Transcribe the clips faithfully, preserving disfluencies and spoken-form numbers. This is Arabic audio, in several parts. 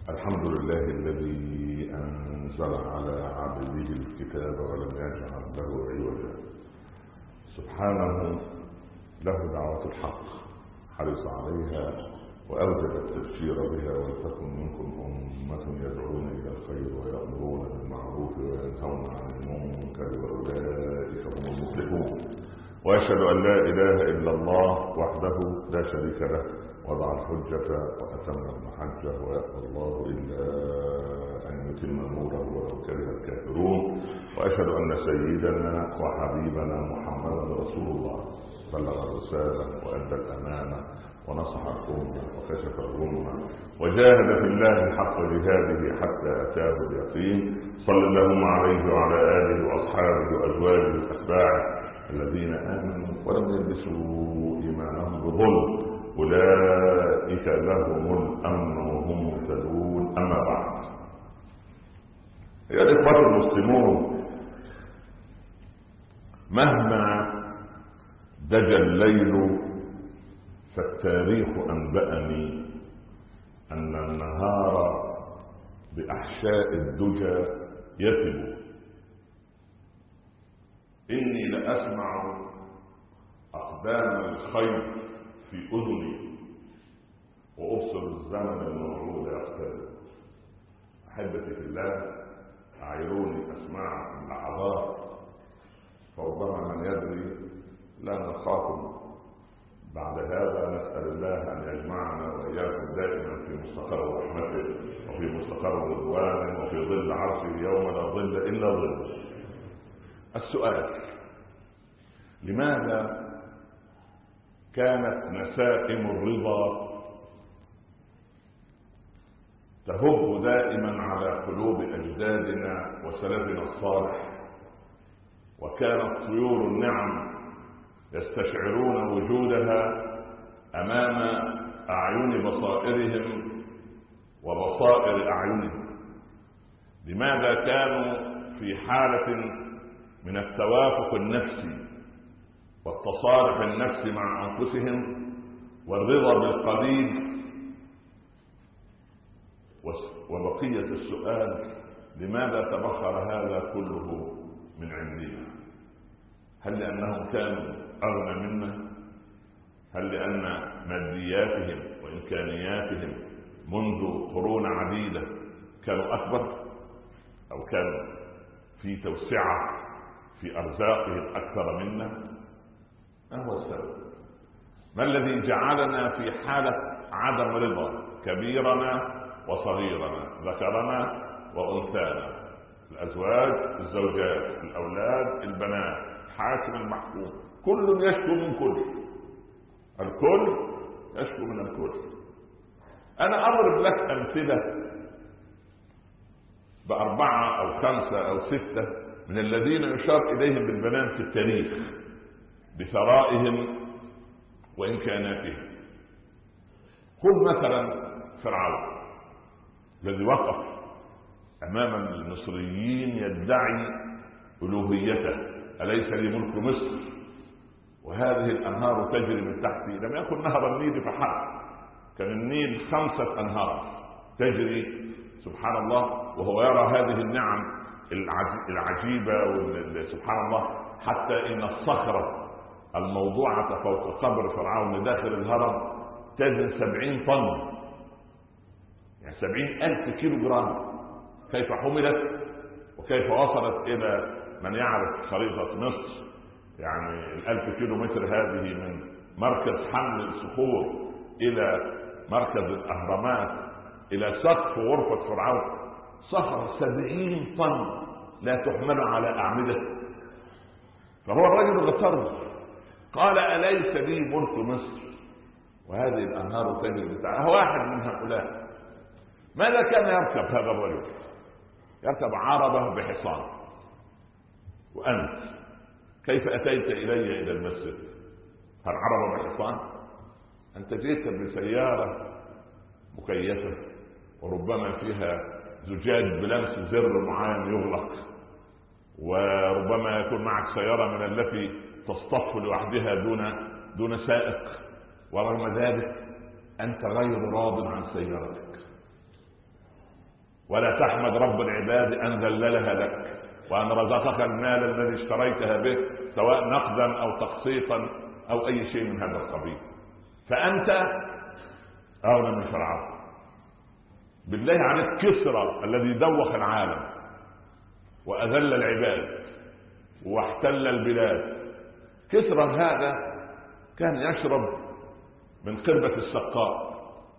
الحمد لله الذي أنزل على عبده الكتاب ولم يجعل له عوجا. سبحانه له دعوة الحق حرص عليها وأوجب التبشير بها، ولتكن منكم أمة يدعون إلى الخير ويأمرون بالمعروف وينهون عن المنكر وأولئك هم المفلحون. وأشهد أن لا إله إلا الله وحده لا شريك له، وضع الحجة وأتم المحجة، ويأبى الله إلا أن يتم نوره ولو كره الكافرون. وأشهد أن سيدنا وحبيبنا محمدا رسول الله بلغ الرسالة وأدى الأمانة ونصح الأمة وكشف الأمة وجاهد في الله حق جهاده حتى أتاه اليقين. صلى اللهم عليه وعلى آله وأصحابه وأزواجه وأتباعه الذين آمنوا ولم يلبسوا إيمانهم بظلم، أولئك لهم الأمن وهم مهتدون. أما بعد، أيها الإخوة المسلمون، مهما دجى الليل فالتاريخ أنبأني أن النهار بأحشاء الدجى يثب. إني لأسمع أقدام الخيل في أذني وأبصر الزمن الموعود يقترب. أحبتي في الله، أعيروني أسمع اللحظات، فربما من يدري لا نخاف بعد هذا. نسأل الله أن يجمعنا وإياكم دائما في مستقر رحمته وفي مستقر رضوانه وفي ظل عرشه يوم لا ظل إلا ظله. السؤال: لماذا كانت نسائم الرضا تهب دائما على قلوب أجدادنا وسلفنا الصالح، وكانت طيور النعم يستشعرون وجودها أمام أعين بصائرهم وبصائر أعينهم؟ لماذا كانوا في حالة من التوافق النفسي والتصالح النفسي مع أنفسهم والرضا بالقليل؟ وبقية السؤال: لماذا تبخر هذا كله من عندنا؟ هل لأنهم كانوا أغنى منا؟ هل لأن مادياتهم وإمكانياتهم منذ قرون عديدة كانوا أكبر، أو كانوا في توسعة في أرزاقهم أكثر منا؟ ما هو السبب؟ ما الذي جعلنا في حالة عدم رضا؟ كبيرنا وصغيرنا، ذكرنا وأنثانا، الأزواج الزوجات، الأولاد البنات، الحاكم المحكوم، كل يشكو من كل، الكل يشكو من الكل. أنا أضرب لك أمثلة بأربعة أو خمسة أو ستة من الذين يشار إليهم بالبنان في التاريخ بثرائهم وإمكاناتهم. خذ مثلا فرعون الذي وقف أمام المصريين يدعي ألوهيته: أليس لي ملك مصر وهذه الأنهار تجري من تحتي؟ لم يكن نهر النيل فحسب، كان النيل خمسة أنهار تجري، سبحان الله، وهو يرى هذه النعم العجيبة. سبحان الله، حتى إن الصخرة الموضوعة فوق قبر فرعون داخل الهرم تزن سبعين طن، يعني سبعين ألف كيلو جرام. كيف حملت وكيف وصلت إلى من يعرف خريطة مصر؟ يعني الألف كيلو متر هذه من مركز حمل الصخور إلى مركز الأهرامات إلى سقف غرفة فرعون، صخرة سبعين طن لا تحمل على أعمدة. فهو الرجل غتر قال: أليس لي ملك مصر وهذه الأنهار تجري بتاعها؟ واحد من هؤلاء. ماذا كان يركب هذا الرجل؟ يركب عربة بحصان. وأنت كيف أتيت إلي إلى المسجد؟ هل عربة بحصان؟ أنت جئت بسيارة مكيفة وربما فيها زجاج بلمس زر معين يغلق، وربما يكون معك سيارة من التي تصطف لوحدها دون دون سائق، ورغم ذلك أنت غير راض عن سيارتك. ولا تحمد رب العباد أن ذللها لك وأن رزقك المال الذي اشتريتها به سواء نقدا أو تقسيطا أو أي شيء من هذا القبيل. فأنت أغنى من فرعون. بالله عليك كسرى الذي دوخ العالم وأذل العباد واحتل البلاد، كسرى هذا كان يشرب من قربة السقاء.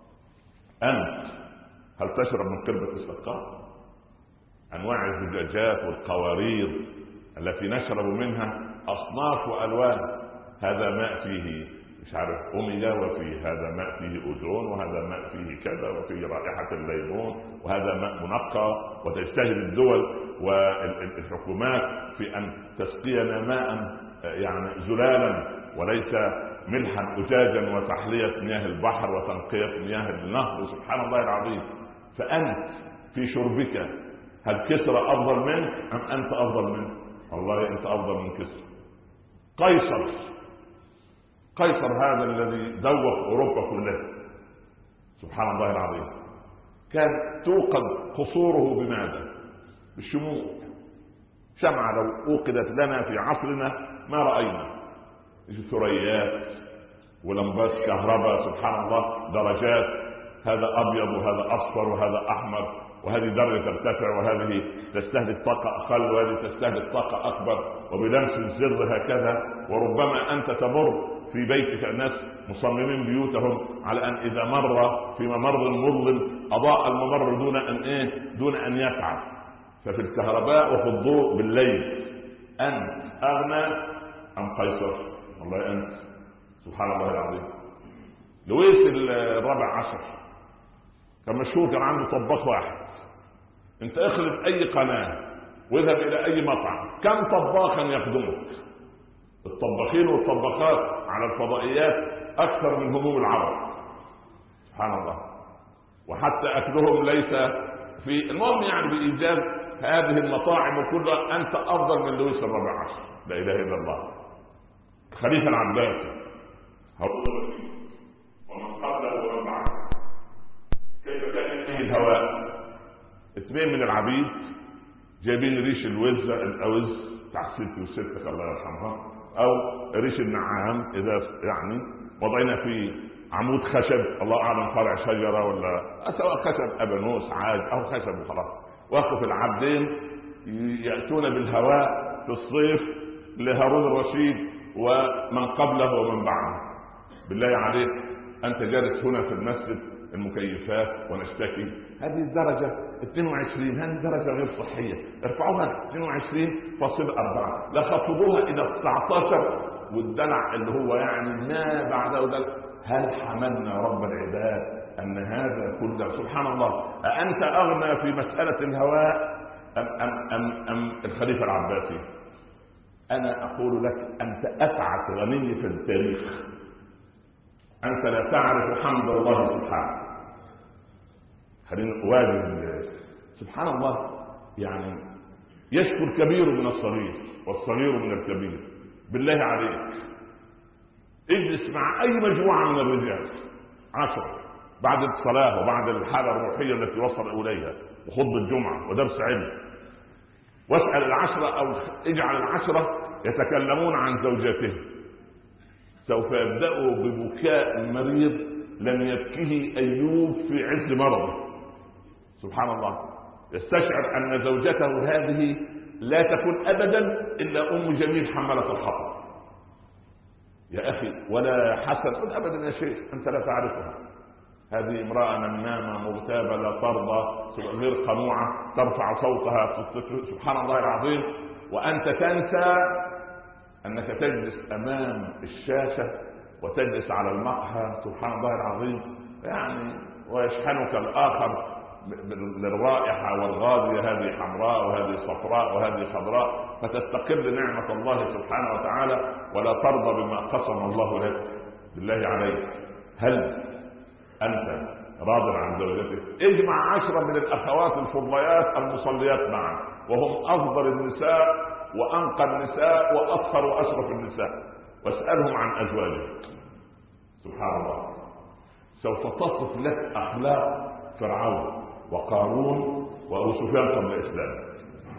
أنت هل تشرب من قربة السقاء؟ أنواع الزجاجات والقوارير التي نشرب منها أصناف وألوان، هذا ماء فيه مش عارف أوميجا، وفيه هذا ماء فيه أوزون، وهذا ماء فيه كذا، وفيه رائحة الليمون، وهذا ماء منقى. وتجتهد الدول والحكومات في أن تسقينا ماء يعني زلالا وليس ملحا أجاجا وتحلية مياه البحر وتنقية مياه النهر. سبحان الله العظيم. فأنت في شربك هل كسرى أفضل منك أم أنت أفضل منك؟ والله أنت أفضل من كسرى. قيصر قيصر هذا الذي دوخ أوروبا كلها، سبحان الله العظيم، كان توقد قصوره بماذا؟ بالشموع. شمعة لو أوقدت لنا في عصرنا ما رأينا، ثريات ولمبات كهرباء، سبحان الله، درجات، هذا أبيض وهذا أصفر وهذا أحمر، وهذه درجة ترتفع وهذه تستهدف طاقة أقل وهذه تستهدف طاقة أكبر، وبلمس الزر هكذا. وربما أنت تمر في بيتك، الناس مصممين بيوتهم على أن إذا مر في ممر مظلم أضاء الممر دون أن إيه دون أن يتعب. ففي الكهرباء وفي الضوء بالليل أنت أغنى أم قيصر؟ والله أنت، سبحان الله العظيم. لويس الرابع عشر كان مشهور، كان عنده طباخ واحد. انت اخلط اي قناة واذهب الى اي مطعم، كم طباخا يخدمك؟ الطباخين والطباخات على الفضائيات اكثر من هموم العرب، سبحان الله. وحتى اكلهم ليس في المهم، يعني بايجاز هذه المطاعم كلها انت افضل من لويس الرابع عشر. لا اله الا الله. الخليفة العباسي ومن قبله ومن بعده كيف كان ينتهي الهواء؟ اثنين من العبيد جايبين ريش الوزة الأوز بتاع ستي وستك الله يرحمها، أو ريش النعام إذا يعني وضعنا فيه عمود خشب، الله أعلم فرع شجرة ولا سواء خشب أبانوس عاج أو خشب وخلاص. وقف العبدين يأتون بالهواء في الصيف لهارون الرشيد ومن قبله ومن بعده. بالله عليك أنت جالس هنا في المسجد المكيفات ونشتكي هذه الدرجة اثنين وعشرين، هذه درجة غير صحية، ارفعوها اثنين وعشرين فاصلة أربعة، لا خفضوها إلى تسعة عشر. والدلع اللي هو يعني ما بعده دلع. هل حملنا رب العباد أن هذا كله؟ سبحان الله. أأنت أغنى في مسألة الهواء أم, أم, أم, أم الخليفة العباسي؟ أنا أقول لك أنت أتعس غني في التاريخ. أنت لا تعرف حمد الله سبحانه. خلينا نواجه سبحان الله. يعني يشكو الكبير من الصغير والصغير من الكبير. بالله عليك اجلس مع أي مجموعة من الرجال عشرة بعد الصلاة وبعد الحالة الروحية التي وصل إليها وخطبة الجمعة ودرس علم، واسأل العشرة أو اجعل العشرة يتكلمون عن زوجاتهم، سوف يبدأوا ببكاء مريض لم يبكيه أيوب في عز مرضه. سبحان الله. يستشعر أن زوجته هذه لا تكون أبدا إلا أم جميل حملة الحطب. يا أخي ولا حسن قل أبدا يا شيخ، أنت لا تعرفها. هذه امرأة نمامة مغتابة لا ترضى، غير قنوعة، ترفع صوتها. سبحان الله العظيم. وأنت تنسى أنك تجلس أمام الشاشة وتجلس على المقهى. سبحان الله العظيم. يعني ويشحنك الآخر للرائحة والغازية، هذه حمراء وهذه صفراء وهذه خضراء، فتستقل نعمة الله سبحانه وتعالى ولا ترضى بما قسم الله لك. بالله عليك هل أنت راض عن زوجتك؟ اجمع عشرة من الأخوات الفضليات المصليات معا وهم أفضل النساء وأنقى النساء وأطهر وأشرف النساء، واسألهم عن أزواجهم. سبحان الله. سوف تصف لك أخلاق فرعون وقارون وأبو سفيان قبل إسلامه.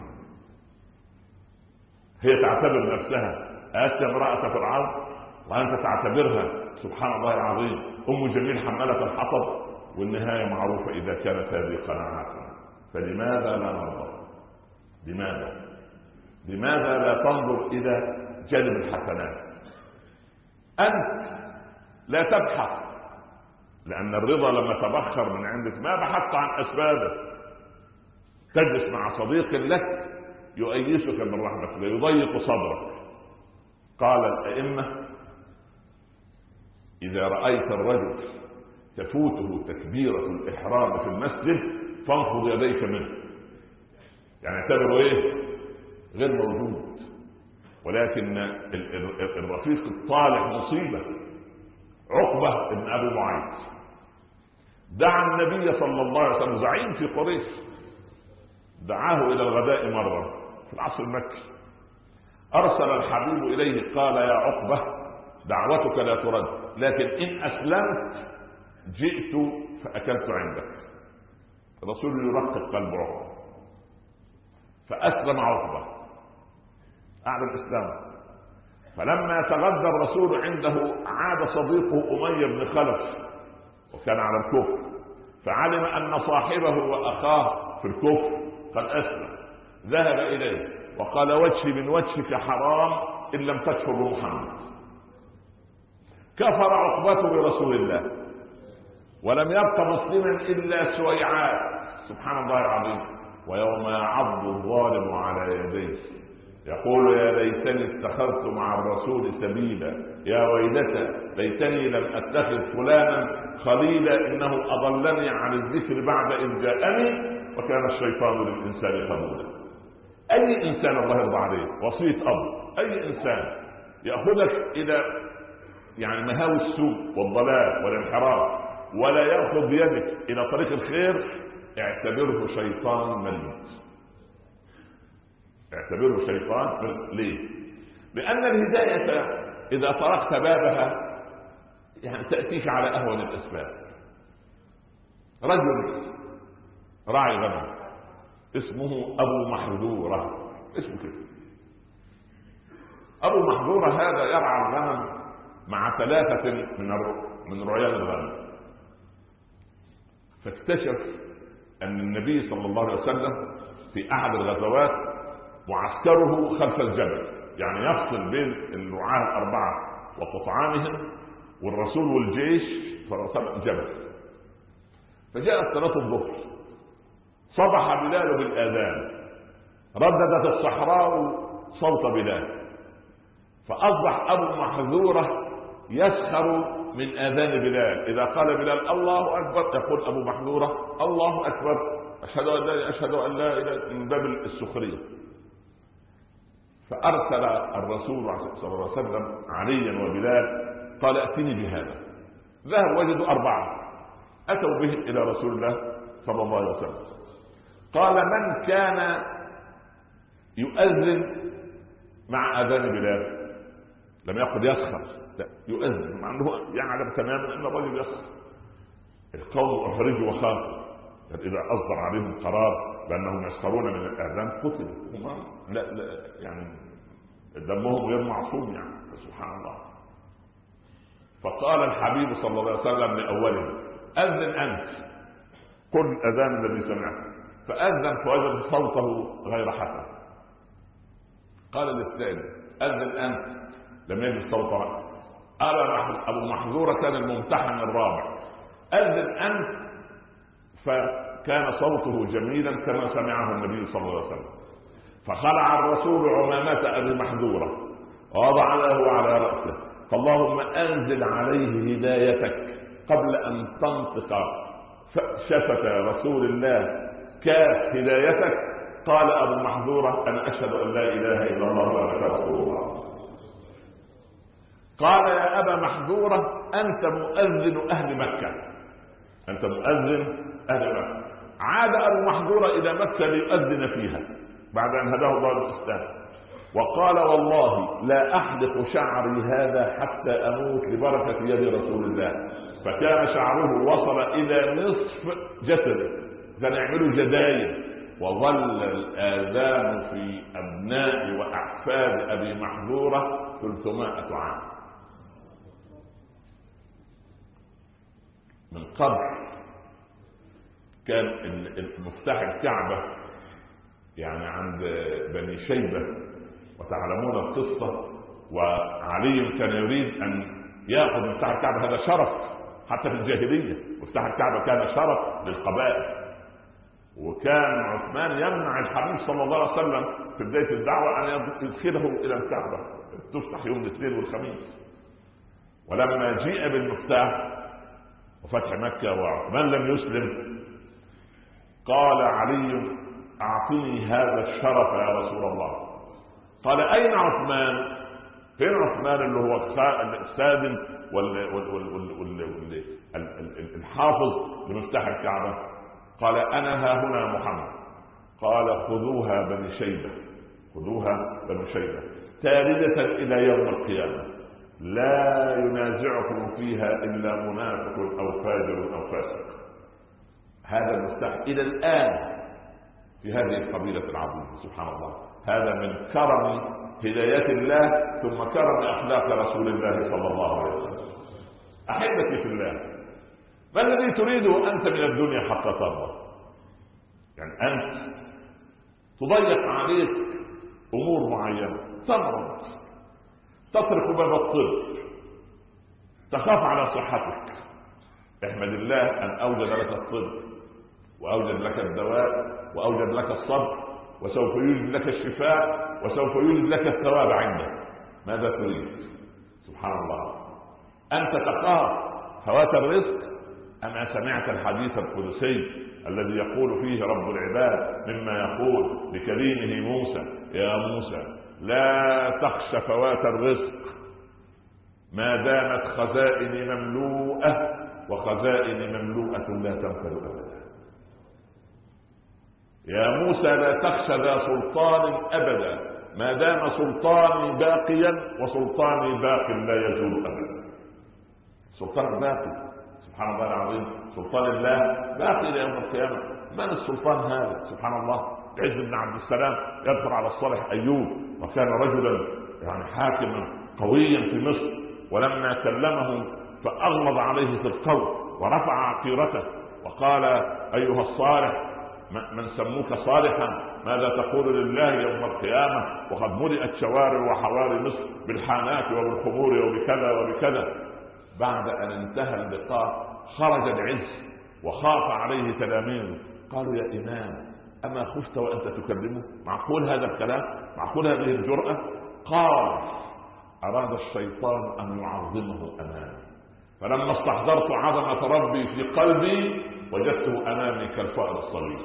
هي تعتبر نفسها آتي امرأة فرعون وأنت تعتبرها سبحان الله العظيم أم جميل حمالة الحطب، والنهاية معروفة إذا كانت هذه قناعاتنا. فلماذا لا ننظر؟ لماذا؟ لماذا لا تنظر إلى جانب الحسنات؟ أنت لا تبحث، لأن الرضا لما تبخر من عندك ما بحثت عن أسبابه. تجلس مع صديق لك يؤيسك من رحمة الله، يضيق صدرك. قال الأئمة: إذا رأيت الرجل تفوته تكبيرة الإحرام في المسجد فانفض يديك منه، يعني اعتبره ايه؟ غير موجود. ولكن الرفيق الطالح مصيبة. عقبة بن أبي معيط دعا النبي صلى الله عليه وسلم، زعيم في قريش، دعاه إلى الغداء مرة في العصر المكي. أرسل الحبيب إليه قال: يا عقبة دعوتك لا ترد، لكن إن أسلمت جئت فأكلت عندك. الرسول يرقق قلب عقبة، فأسلم عقبة، أعلن الإسلام. فلما تغدى الرسول عنده عاد صديقه أمية بن خلف وكان على الكفر، فعلم أن صاحبه وأخاه في الكفر قد أسلم، ذهب إليه وقال: وجهي من وجهك حرام إن لم تكفر بمحمد. كفر عقبة برسول الله ولم يبق مسلما إلا سويعات، سبحان الله العظيم. ويوم يعض الظالم على يديه يقول: يا ليتني اتخذت مع الرسول سبيلا، يا ويلتى ليتني لم اتخذ فلانا خليلا، انه اضلني عن الذكر بعد اذ جاءني وكان الشيطان للانسان خذولا. اي انسان الله يرضى عليه وصية اب، اي انسان ياخذك الى يعني مهاوي السوء والضلال والانحراف ولا ياخذ بيدك الى طريق الخير، اعتبره شيطان مليت، اعتبره شيطان. ليه؟ لأن الهداية إذا طرقت بابها يعني تأتيك على أهون الأسباب. رجل راعي غنم اسمه أبو محذورة، اسمه كده أبو محذورة، هذا يرعى الغنم مع ثلاثة من من رعيان الغنم. فاكتشف أن النبي صلى الله عليه وسلم في أحد الغزوات معسكره خلف الجبل، يعني يفصل بين الرعاة الأربعة وقطعانهم والرسول والجيش فرسل الجبل. فجاءت صلاة الظهر، صبح بلال بالآذان، رددت الصحراء صوت بلال، فأصبح أبو محذورة يسخر من آذان بلال. إذا قال بلال الله أكبر يقول أبو محذورة الله أكبر، أشهد أن لا أشهد أن لا إله، من باب السخرية. فأرسل الرسول صلى الله عليه وسلم عليا وبلال قال: ائتني بهذا. ذهب وجدوا أربعة، أتوا به إلى رسول الله صلى الله عليه وسلم. قال: من كان يؤذن مع أذان بلال؟ لم يقل يسخر، لا يؤذن، مع أنه يعلم تماما أن الرجل يسخر. القوم أحرجوا وخافوا، إذا أصدر عليهم قرار بأنهم يسخرون من الأذان قتلوا. لا لا يعني دمهم غير معصوم، يعني سبحان الله. فقال الحبيب صلى الله عليه وسلم لأوله: أذن أنت، قل أذان الذي سمعته. فأذن فوجد صوته غير حسن. قال للثاني: أذن أنت، لم يجد صوته. أبو محذورة كان الممتحن الرابع. أذن أنت، فكان صوته جميلا كما سمعه النبي صلى الله عليه وسلم. فخلع الرسول عمامة أبي محذورة ووضع له على رأسه، فاللهم أنزل عليه هدايتك قبل أن تنطق شفة رسول الله كاف هدايتك. قال أبو محذورة: أنا أشهد أن لا إله إلا الله وأنك رسول الله. قال: يا أبا محذورة أنت مؤذن أهل مكة، أنت مؤذن أهل مكة. عاد أبو محذورة إلى مكة ليؤذن فيها بعد أن هداه الله للإسلام، وقال: والله لا أحلق شعري هذا حتى أموت لبركة يد رسول الله. فكان شعره وصل إلى نصف جسده، كان يعملوا جدايل وظل الآذان في أبناء وأحفاد أبي محذورة ثلاثمائة عام من قبل. كان مفتاح الكعبة يعني عند بني شيبة، وتعلمون القصة، وعلي كان يريد أن يأخذ مفتاح الكعبة، هذا شرف حتى في الجاهلية، مفتاح الكعبة كان شرف للقبائل. وكان عثمان يمنع الحبيب صلى الله عليه وسلم في بداية الدعوة أن يدخله إلى الكعبة، تفتح يوم الاثنين والخميس. ولما جيء بالمفتاح وفتح مكة وعثمان لم يسلم، قال علي أعطني هذا الشرف يا رسول الله. قال أين عثمان؟ فين عثمان اللي هو السادن والحافظ لمفتاح الكعبة؟ قال أنا ها هنا محمد. قال خذوها بني شيبة، خذوها بني شيبة تاردة إلى يوم القيامة، لا ينازعكم فيها إلا منافق أو فاجر أو فاسق. هذا المفتاح إلى الآن في هذه القبيلة العظيمة. سبحان الله، هذا من كرم هداية الله ثم كرم أخلاق رسول الله صلى الله عليه وسلم. أحبتي في الله، ما الذي تريده أنت من الدنيا حتى ترضى؟ يعني أنت تضيق عليك أمور معينة، تمرض، تترك باب الطب، تخاف على صحتك، احمد الله أن أوجد لك الطب وأوجد لك الدواء وأوجد لك الصبر، وسوف يوجد لك الشفاء، وسوف يوجد لك الثواب عنده. ماذا تريد؟ سبحان الله. أنت تخاف فوات الرزق. أما سمعت الحديث القدسي الذي يقول فيه رب العباد مما يقول لكريمه موسى: يا موسى لا تخش فوات الرزق ما دامت خزائني مملوءة، وخزائني مملوءة لا تنفذ أبدا. يا موسى لا تخشى ذا سلطان أبدا ما دام سلطاني باقيا، وسلطاني باق لا يزول أبدا. سلطان باقي، سبحان الله العظيم، سلطان الله باقي إلى يوم القيامة. من السلطان هذا؟ سبحان الله. عز بن عبد السلام يذكر على الصالح أيوب، وكان رجلا يعني حاكما قويا في مصر، ولما كلمه فأغلظ عليه في القول ورفع عقيرته وقال: أيها الصالح، من سموك صالحا، ماذا تقول لله يوم القيامة وقد ملئت شوارع وحواري مصر بالحانات وبالخمور وبكذا وبكذا. بعد أن انتهى اللقاء خرج العز وخاف عليه تلاميذه، قالوا: يا إمام، أما خفت وأنت تكلمه؟ معقول هذا الكلام؟ معقول هذه الجرأة؟ قال: أراد الشيطان أن يعظمه أمامي، فلما استحضرت عظمة ربي في قلبي وجدته أمامي كالفأر الصغير.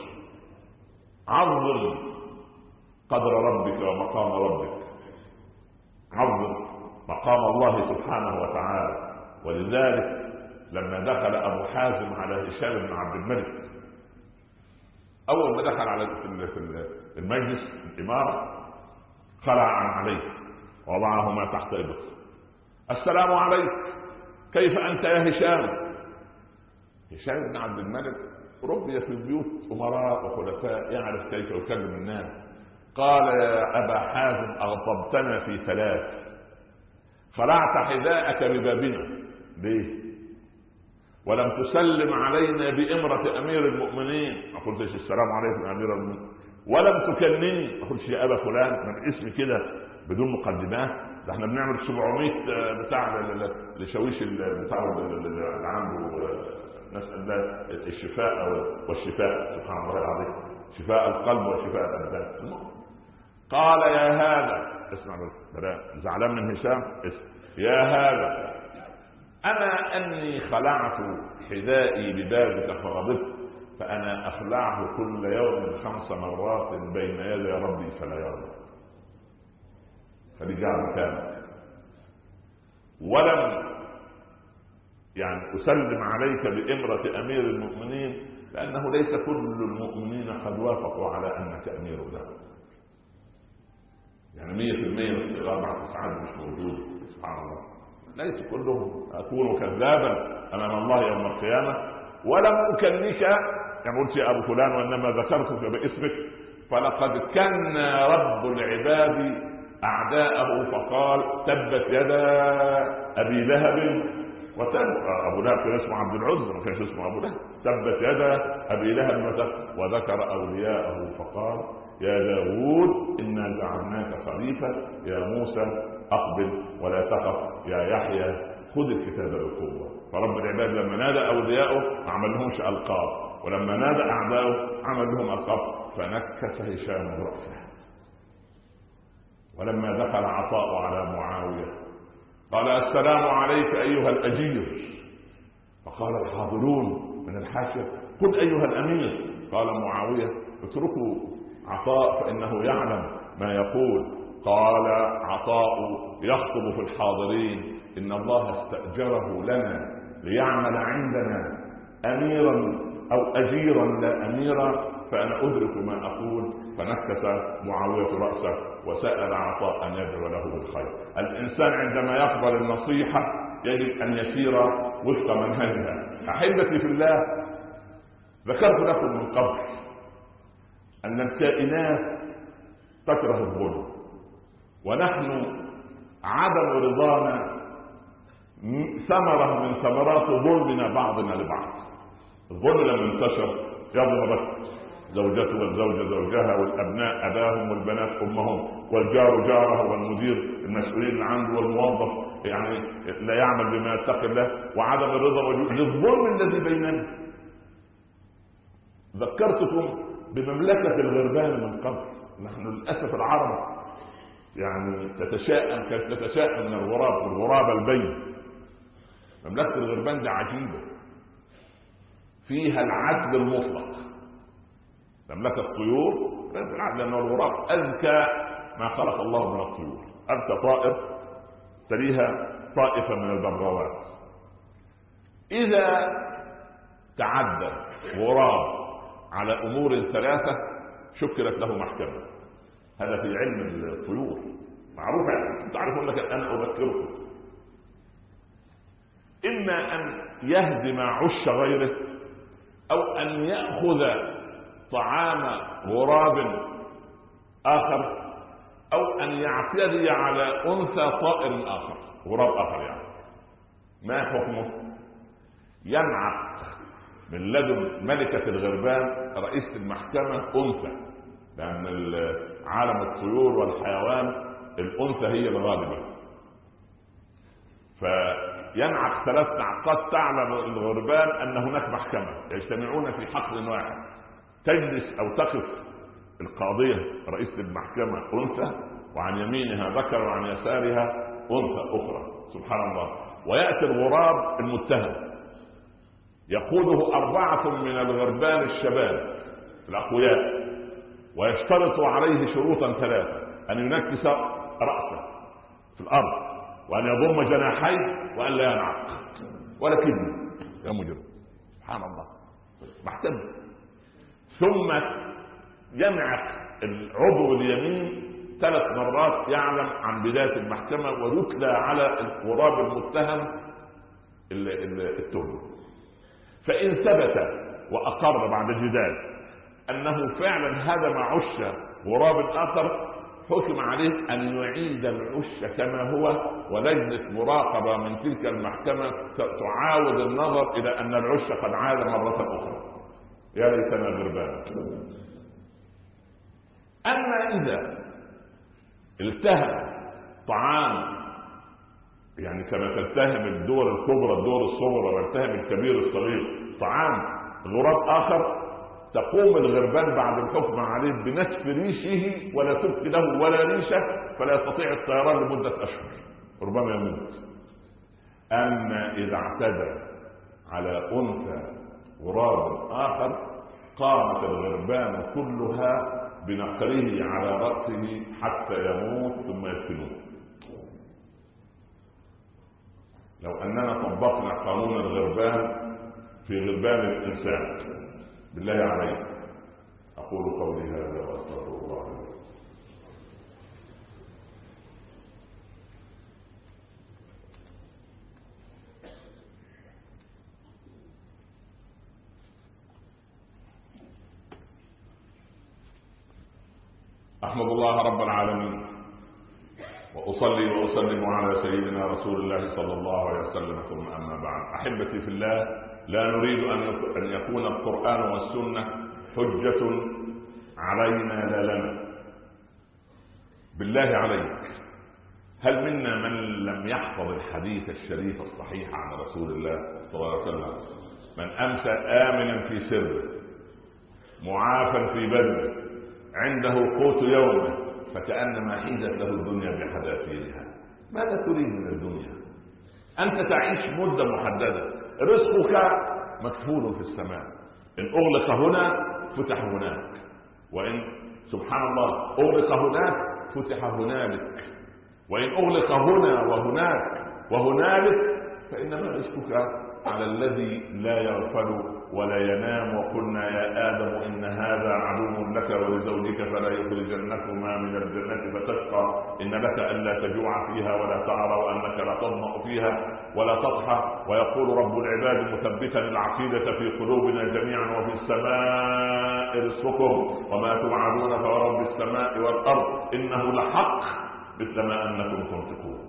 عظم قدر ربك ومقام ربك، عظم مقام الله سبحانه وتعالى. ولذلك لما دخل أبو حازم على هشام بن عبد الملك، أول ما دخل على في المجلس الإمارة خلع عن عليه ووضعهما تحت إبطه. السلام عليك، كيف أنت يا هشام؟ هشام بن عبد الملك ربي في بيوت أمراء وخلفاء، يعرف كيف يكلم الناس. قال: يا أبا حازم، أغضبتنا في ثلاث، خلعت حذاءك ببابنا ليه؟ ولم تسلم علينا بإمرة أمير المؤمنين، ما قلتش السلام عليكم يا أمير المؤمنين، ولم تكنني، ما قلتش يا أبا فلان من اسمي كده بدون مقدمات. ده احنا بنعمل سبعمائة بتاع لشويش بتاع اللي عنده، نسأل الله الشفاء والشفاء، سبحان الله العظيم، شفاء القلب وشفاء الأبدان. قال: يا هذا، اسمع بلا زعلان من هشام، اسمع يا هذا، أما أني خلعت حذائي ببابك فغضبت، فأنا أخلعه كل يوم خمس مرات بين يدي ربي فلا يرضى. خليك على مكانك، ولم يعني أسلم عليك بإمرة أمير المؤمنين، لأنه ليس كل المؤمنين قد وافقوا على أنك أمير لهم. يعني مية في المية من الأربع تسعات مش موجود، سبحان الله، ليس كلهم. أكون كذابا أمام الله يوم القيامة، ولم أكنك يعني قلت يا ابو فلان وانما ذكرتك باسمك، فلقد كن رب العباد اعداءه فقال تبت يدا ابي لهب وتب. ابو لهب كان اسمه عبد العزى، ما كانش اسمه ابو لهب. تبت يدا ابي لهب وتب. وذكر اولياءه فقال يا داود انا جعلناك خليفه، يا موسى اقبل ولا تخف، يا يحيى خذ الكتاب بقوه. فرب العباد لما نادى اولياءه ما عمل لهمش القاب، ولما نادى اعداؤه عمل لهم القاب. فنكس هشام راسه. ولما دخل عطاء على معاويه قال السلام عليك ايها الاجير. فقال الحاضرون من الحاشيه قل ايها الامير. قال معاويه اتركوا عطاء فانه يعلم ما يقول. قال عطاء يخطب في الحاضرين ان الله استاجره لنا ليعمل عندنا اميرا او اجيرا لا اميرا، فانا ادرك ما اقول. فنكس معاويه راسه وسال عطاء ان يدعو له بالخير. الانسان عندما يقبل النصيحه يجب ان يسير وفق منهجها. احبتي في الله، ذكرت لكم من قبل ان الكائنات تكره الظلم، ونحن عدم رضانا ثمره من ثمرات ظلمنا بعضنا لبعض. الظلم لما انتشر يضرب زوجته والزوجه زوجها والابناء اباهم والبنات امهم والجار جاره والمدير المسؤولين اللي عنده والموظف يعني لا يعمل بما يتقي الله، وعدم الرضا للظلم الذي بيننا. ذكرتكم بمملكه الغربان من قبل. نحن للاسف العرب يعني تتشائم كيف تتشائم من الغراب والغراب البين. مملكه الغربان دي عجيبه، فيها العدل المطلق. مملكه الطيور بالعدل، لان الغراب اذكى ما خلق الله من الطيور. اذكى طائر تليها طائفه من الببغاوات. اذا تعدى غراب على امور ثلاثه شكلت له محكمه. هذا في علم الطيور معروف. تعرفون لك انا اذكركم، اما ان يهدم عش غيره، او ان ياخذ طعام غراب اخر، او ان يعتدي على انثى طائر اخر، غراب اخر يعني. ما حكمه؟ ينعق من لدن ملكة الغربان رئيسة المحكمة انثى، لان عالم الطيور والحيوان الانثى هي الغالبة. فينعق ثلاث نعقات تعلم الغربان ان هناك محكمة، يجتمعون في حقل واحد. تجلس او تقف القاضية رئيسة المحكمة انثى، وعن يمينها ذكر وعن يسارها انثى اخرى. سبحان الله. ويأتي الغراب المتهم يقوده أربعة من الغربان الشباب الأقوياء، ويشترط عليه شروطا ثلاثة: أن ينكس رأسه في الأرض، وأن يضم جناحيه، وأن لا ينعق ولا كلمة يا مجرم. سبحان الله. محكمة. ثم ينعق العضو اليمين ثلاث مرات يعلم عن بداية المحكمة، ويتلى على الغراب المتهم التهم. فإن ثبت وأقر بعد جدال أنه فعلا هدم عش غراب آخر، حكم عليه أن يعيد العش كما هو، ولجنة مراقبة من تلك المحكمة تعاود النظر إلى أن العش قد عاد مرة أخرى. يا ليتنا غربان. أما إذا التهم طعام، يعني كما تلتهم الدول الكبرى الدول الصغرى والتهم الكبير الصغير طعام غراب آخر، تقوم الغربان بعد الحكم عليه بنتف ريشه، ولا تبقي له ولا ريشه، فلا يستطيع الطيران لمدة أشهر، ربما يموت. أما إذا اعتدى على أنثى غراب آخر قامت الغربان كلها بنقره على رأسه حتى يموت ثم يدفنوه. لو أننا طبقنا قانون الغربان في غربان الإنسان، بالله عليك أقول قولي هذا وأستغفر الله. أحمد الله رب العالمين وأصلي وأسلم على سيدنا رسول الله صلى الله عليه وسلم، ثم أما بعد. أحبتي في الله، لا نريد أن يكون القرآن والسنة حجة علينا لا لنا. بالله عليك، هل منا من لم يحفظ الحديث الشريف الصحيح عن رسول الله صلى الله عليه وسلم؟ من أمسى آمنا في سره معافا في بدنه عنده قوت يومه فكأنما حيزت له الدنيا بحذافيرها. ماذا تريد من الدنيا؟ أنت تعيش مدة محددة، رزقك مكفول في السماء، إن أغلق هنا فتح هناك، وإن سبحان الله أغلق هناك فتح هنالك، وإن أغلق هنا وهناك وهنالك فإنما رزقك على الذي لا يغفل ولا ينام. وقلنا يا آدم إن هذا عدو لك ولزوجك فلا يخرجنكما من الجنة فتشقى، إن لك ألا تجوع فيها ولا تعرى وأنك لا تظمأ فيها ولا تضحى. ويقول رب العباد مثبتا العقيدة في قلوبنا جميعا وفي السماء رزقكم وما توعدون فورب السماء والأرض إنه لحق مثل ما أنكم تنطقون.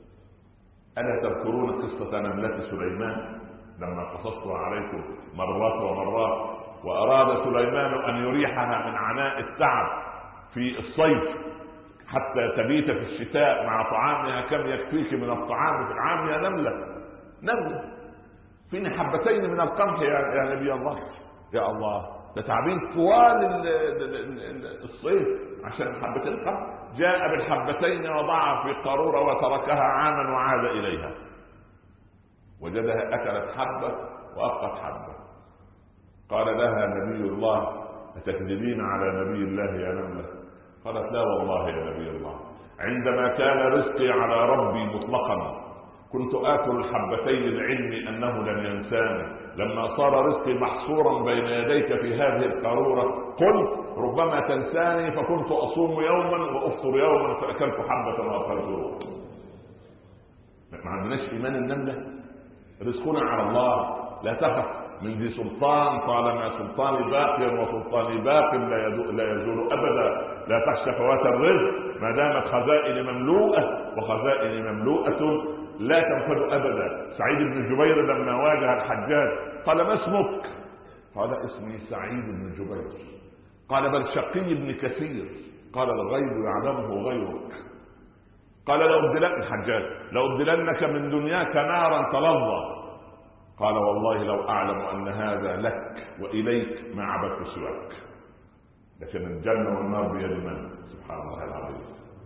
ألا تذكرون قصة نملة سليمان لما قصصتها عليكم مرات ومرات؟ وأراد سليمان أن يريحها من عناء التعب في الصيف حتى تبيت في الشتاء مع طعامها. كم يكفيك من الطعام في العام يا نملة؟ نملة فيني حبتين من القمح يا نبي الله. يا الله، تتعبين طوال الصيف عشان حبتين القمح. جاء بالحبتين وضعها في قارورة وتركها عاما وعاد إليها، وجدها أكلت حبة وأبقت حبة. قال لها نبي الله أتكذبين على نبي الله يا نملة؟ قالت لا والله يا نبي الله، عندما كان رزقي على ربي مطلقا كنت آكل الحبتين العلم أنه لن ينساني. لما صار رزقي محصورا بين يديك في هذه القارورة قلت ربما تنساني، فكنت أصوم يوما وأفطر يوما فأكلت حبة وأخرت روح. ما عندناش إيمان النملة؟ رزقنا على الله، لا تخف من ذي سلطان طالما سلطاني باقيا وسلطاني باق لا يزول أبدا. لا تخشى فوات الرزق ما دامت خزائن مملوءة، وخزائن مملوءة لا تنفذ أبدا. سعيد بن جبير لما واجه الحجاج قال ما اسمك؟ قال اسمي سعيد بن جبير. قال بل شقي بن كثير. قال الغيب يعلمه غيرك. قال لو ابدلن الحجاج لو ابدلنك من دنياك نارا تلظى. قال والله لو أعلم أن هذا لك وإليك ما عبدت سواك. لكن الجنة والنار بيد من؟ سبحان الله العظيم.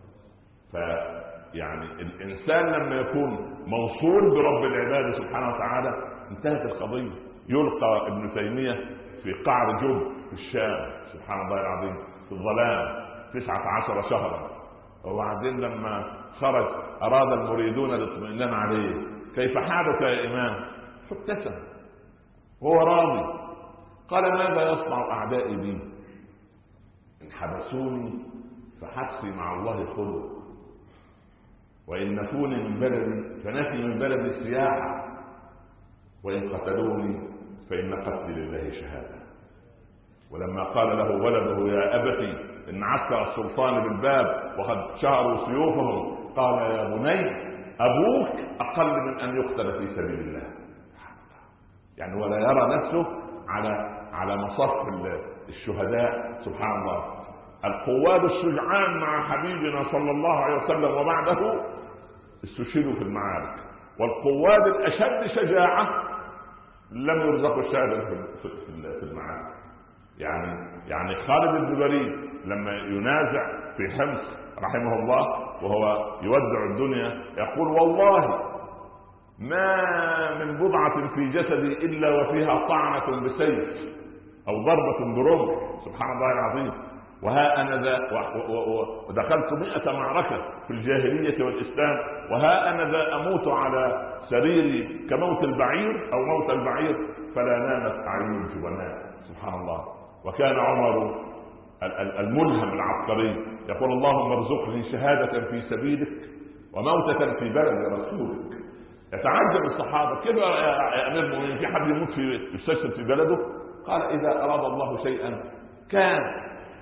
فيعني الإنسان لما يكون موصول برب العباد سبحانه وتعالى انتهت القضية. يلقى ابن تيمية في قعر جب في الشام سبحان الله العظيم في الظلام تسعة عشر شهرا، وبعدين لما خرج أراد المريدون الاطمئنان عليه. كيف حالك يا إمام؟ فابتسم وهو راضي. قال ماذا يصنع أعدائي بي؟ إن حبسوني فحبسي مع الله خلق، وإن نفوني من بلدي فنفي من بلدي السياحة، وإن قتلوني فإن قتلي لله شهادة. ولما قال له ولده يا أبتي إن عسكر السلطان بالباب وقد شهروا سيوفهم قال يا بني أبوك أقل من أن يقتل في سبيل الله. يعني ولا يرى نفسه على على مصف الشهداء. سبحان الله. القواد الشجعان مع حبيبنا صلى الله عليه وسلم وبعده استشهدوا في المعارك، والقواد الأشد شجاعة لم يرزقوا الشهادة في المعارك. يعني يعني خالد بن الوليد لما ينازع في حمص رحمه الله وهو يودع الدنيا يقول والله ما من بضعة في جسدي إلا وفيها طعنة بسيف أو ضربة برمح. سبحان الله العظيم. وها أنا ذا ودخلت مئة معركة في الجاهلية والإسلام، وها أنا ذا أموت على سريري كموت البعير أو موت البعير فلا نامت أعين الجبناء. سبحان الله. وكان عمر الملهم العبقري يقول اللهم ارزقني شهادة في سبيلك وموتة في بلد رسولك. يتعجب الصحابة كيف يا أمير المؤمنين في حد يموت في يستشهد في بلده؟ قال إذا أراد الله شيئا كان،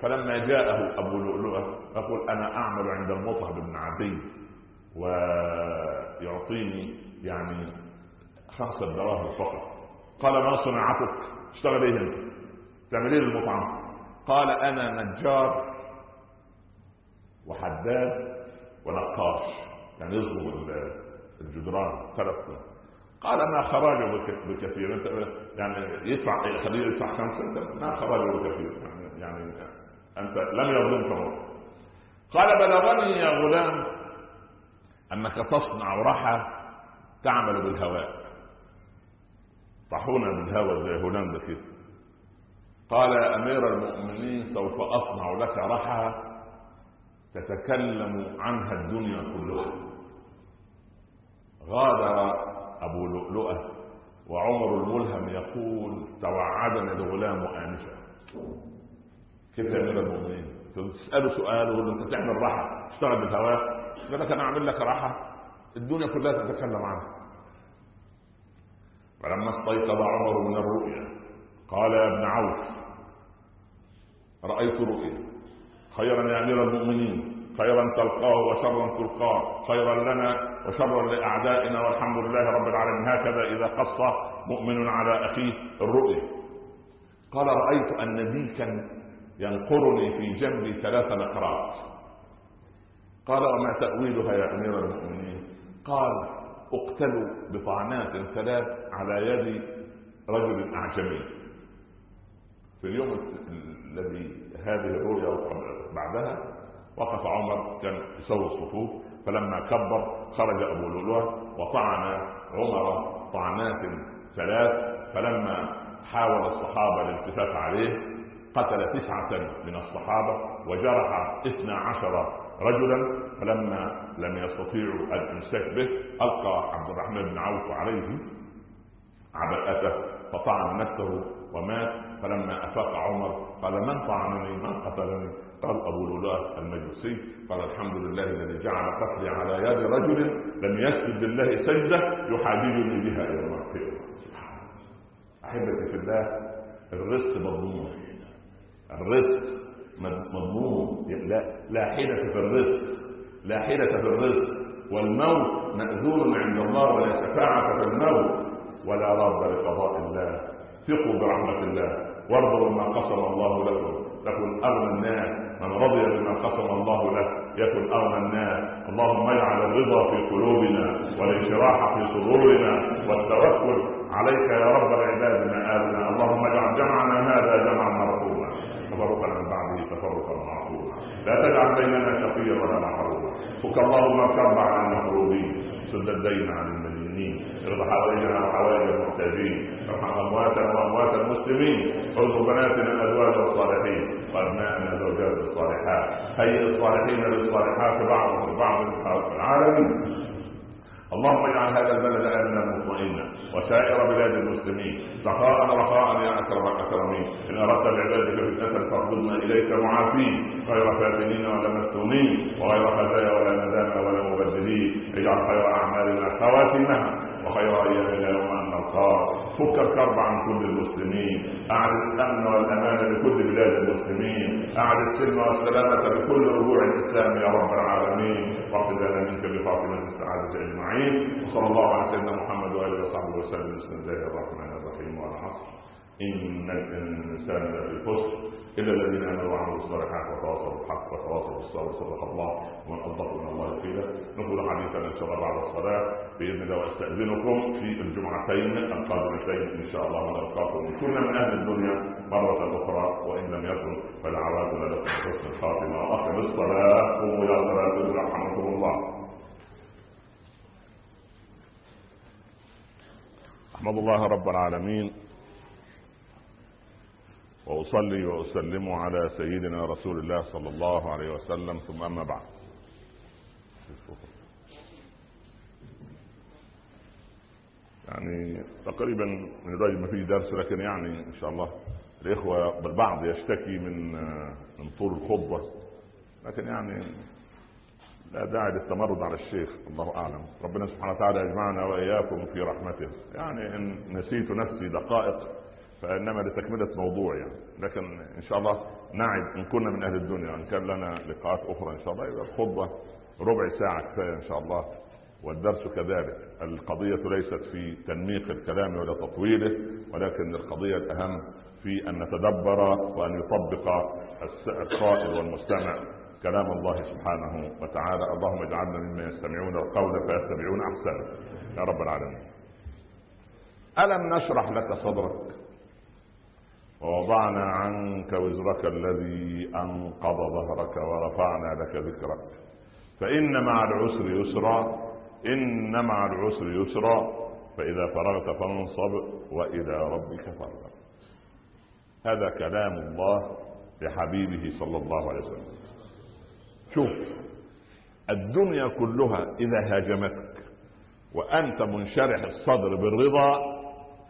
فلما جاءه أبو لؤلؤة يقول أنا أعمل عند المطعم بن عدي ويعطيني يعني خمسة دراهم فقط. قال ما صناعتك؟ اشتغل ايه انت؟ تعمل ايه للمطعم؟ قال انا نجار وحداد ونقاش، يعني يصبغ الجدران ثلاث. قال ما خراجه بكثير، انت يعني يدفع خليه يدفع خمسه، انت ما خراجه بكثير، يعني, يعني انت لم يظلمك. قال بلغني يا غلام انك تصنع رحى تعمل بالهواء، طحونا بالهواء زي هولندا كده. قال يا امير المؤمنين سوف اصنع لك رحى تتكلم عنها الدنيا كلها. غادر ابو لؤلؤة وعمر الملهم يقول توعدني الغلام انفا. كيف يا امير المؤمنين؟ تساله سؤال ويقول له انت تعمل رحى تشتغل بالهواء؟ قال لك انا اعمل لك رحى الدنيا كلها تتكلم عنها. فلما استيقظ عمر من الرؤيا قال يا ابن عوف رأيت رؤيا، خيرا يا أمير المؤمنين، خيرا تلقاه وشرا تلقاه، خيرا لنا وشرا لأعدائنا والحمد لله رب العالمين. هكذا إذا قص مؤمن على أخيه الرؤيا. قال رأيت أن ديكا ينقرني في جنبي ثلاث نقرات. قال وما تأويلها يا أمير المؤمنين؟ قال اقتلوا بطعنات ثلاث على يد رجل أعجمي. في اليوم الذي هذه الرؤيا بعدها وقف عمر كان يسوي الصفوف، فلما كبر خرج أبو لؤلؤة وطعن عمر طعنات ثلاث، فلما حاول الصحابة الالتفات عليه قتل تسعة من الصحابة وجرح اثنا عشر رجلا، فلما لم يستطيعوا الامساك به القى عبد الرحمن بن عوف عليه عباءته فطعن نفسه ومات. فلما افاق عمر قال من طعنني من قتلني؟ قال ابو لؤلؤة المجوسي. قال الحمد لله الذي جعل قتلي على يد رجل لم يسجد لله سجده يحاججني بها يوم القيامه. احبتي في الله الرزق مضمون، الرزق مضمون، لا لا حيلة في الرزق، لا حيلة في الرزق، والموت مأذون عند الله ولا شفاعة في الموت ولا راد لقضاء الله. ثقوا برحمة الله وارضوا بما قسم الله لكم تكن أغنى الناس. من رضي بما قسم الله له يكن أغنى الناس. اللهم اجعل الرضا في قلوبنا والانشراح في صدورنا والتوكل عليك يا رب العباد مآلنا. اللهم اجعل جمعنا هذا جمعا مرحوما تفرقا من بعده تفرقا معصوما. لا تجعل بيننا شقيا ولا محروما. فك اللهم الكرب عن المكروبين، سد الدين عن المدينين، ارض حوائجنا وحوائج المحتاجين، ارحم امواتنا واموات المسلمين، ارزق بناتنا الازواج الصالحين وابنائنا الزوجات الصالحات، هيئ الصالحين للصالحات بعضهم بعض العالمين. اللهم اجعل هذا البلد امنا مطمئنا وسائر بلاد المسلمين سخاء رخاء يا اكرم الاكرمين. ان اردت لعبادك فتنه فارددنا اليك معافين غير فاتنين ولا مفتونين وغير خزايا ولا ندامى ولا مبدلين. اجعل خير اعمالنا خواتمها وخير ايامنا يوم ان نلقاك. فك الكرب عن كل المسلمين، اعد الامن والامان لكل بلاد المسلمين، اعد السلم والسلامه لكل ربوع الاسلام يا رب العالمين. واقض لنا منك بفاطمه السعاده اجمعين. وصلى الله على سيدنا محمد واله وصحبه وسلم. بسم الله الرحمن الرحيم. والعصر ان الانسان لفي خسر الا الذين امنوا وعملوا الصالحات وتواصوا بالحق وتواصوا بالصبر. صدق الله ومن اصدق من الله قيلا. نقول حديثنا ان شاء الله بعد الصلاه باذن الله. واستاذنكم في الجمعتين القادمتين ان شاء الله ونلقاكم ان كنا من اهل الدنيا مره اخرى، وان لم يكن فدعواتنا لكم بحسن الخاتمه. واقم الصلاه قوموا الى صلاتكم رحمكم الله. احمد الله رب العالمين وأصلي وأسلم على سيدنا رسول الله صلى الله عليه وسلم، ثم أما بعد. يعني تقريبا من الواجب ما فيه درس، لكن يعني إن شاء الله الإخوة بالبعض يشتكي من من طول الخطبة، لكن يعني لا داعي للتمرد على الشيخ، الله أعلم. ربنا سبحانه وتعالى يجمعنا وإياكم في رحمته. يعني إن نسيت نفسي دقائق فإنما لتكملة موضوع يعني، لكن إن شاء الله نعد إن كنا من أهل الدنيا، وإن كان لنا لقاءات أخرى إن شاء الله يبقى الخطبة ربع ساعة كفاية إن شاء الله، والدرس كذلك. القضية ليست في تنميق الكلام ولا تطويله، ولكن القضية الأهم في أن نتدبر وأن يطبق القائل والمستمع كلام الله سبحانه وتعالى. اللهم اجعلنا ممن يستمعون القول فيتبعون أحسنه يا رب العالمين. ألم نشرح لك صدرك ووضعنا عنك وزرك الذي أنقض ظهرك ورفعنا لك ذكرك فإن مع العسر يسرا إن مع العسر يسرا فإذا فرغت فانصب وإلى ربك فارغب. هذا كلام الله لحبيبه صلى الله عليه وسلم. شوف، الدنيا كلها إذا هاجمتك وأنت منشرح الصدر بالرضا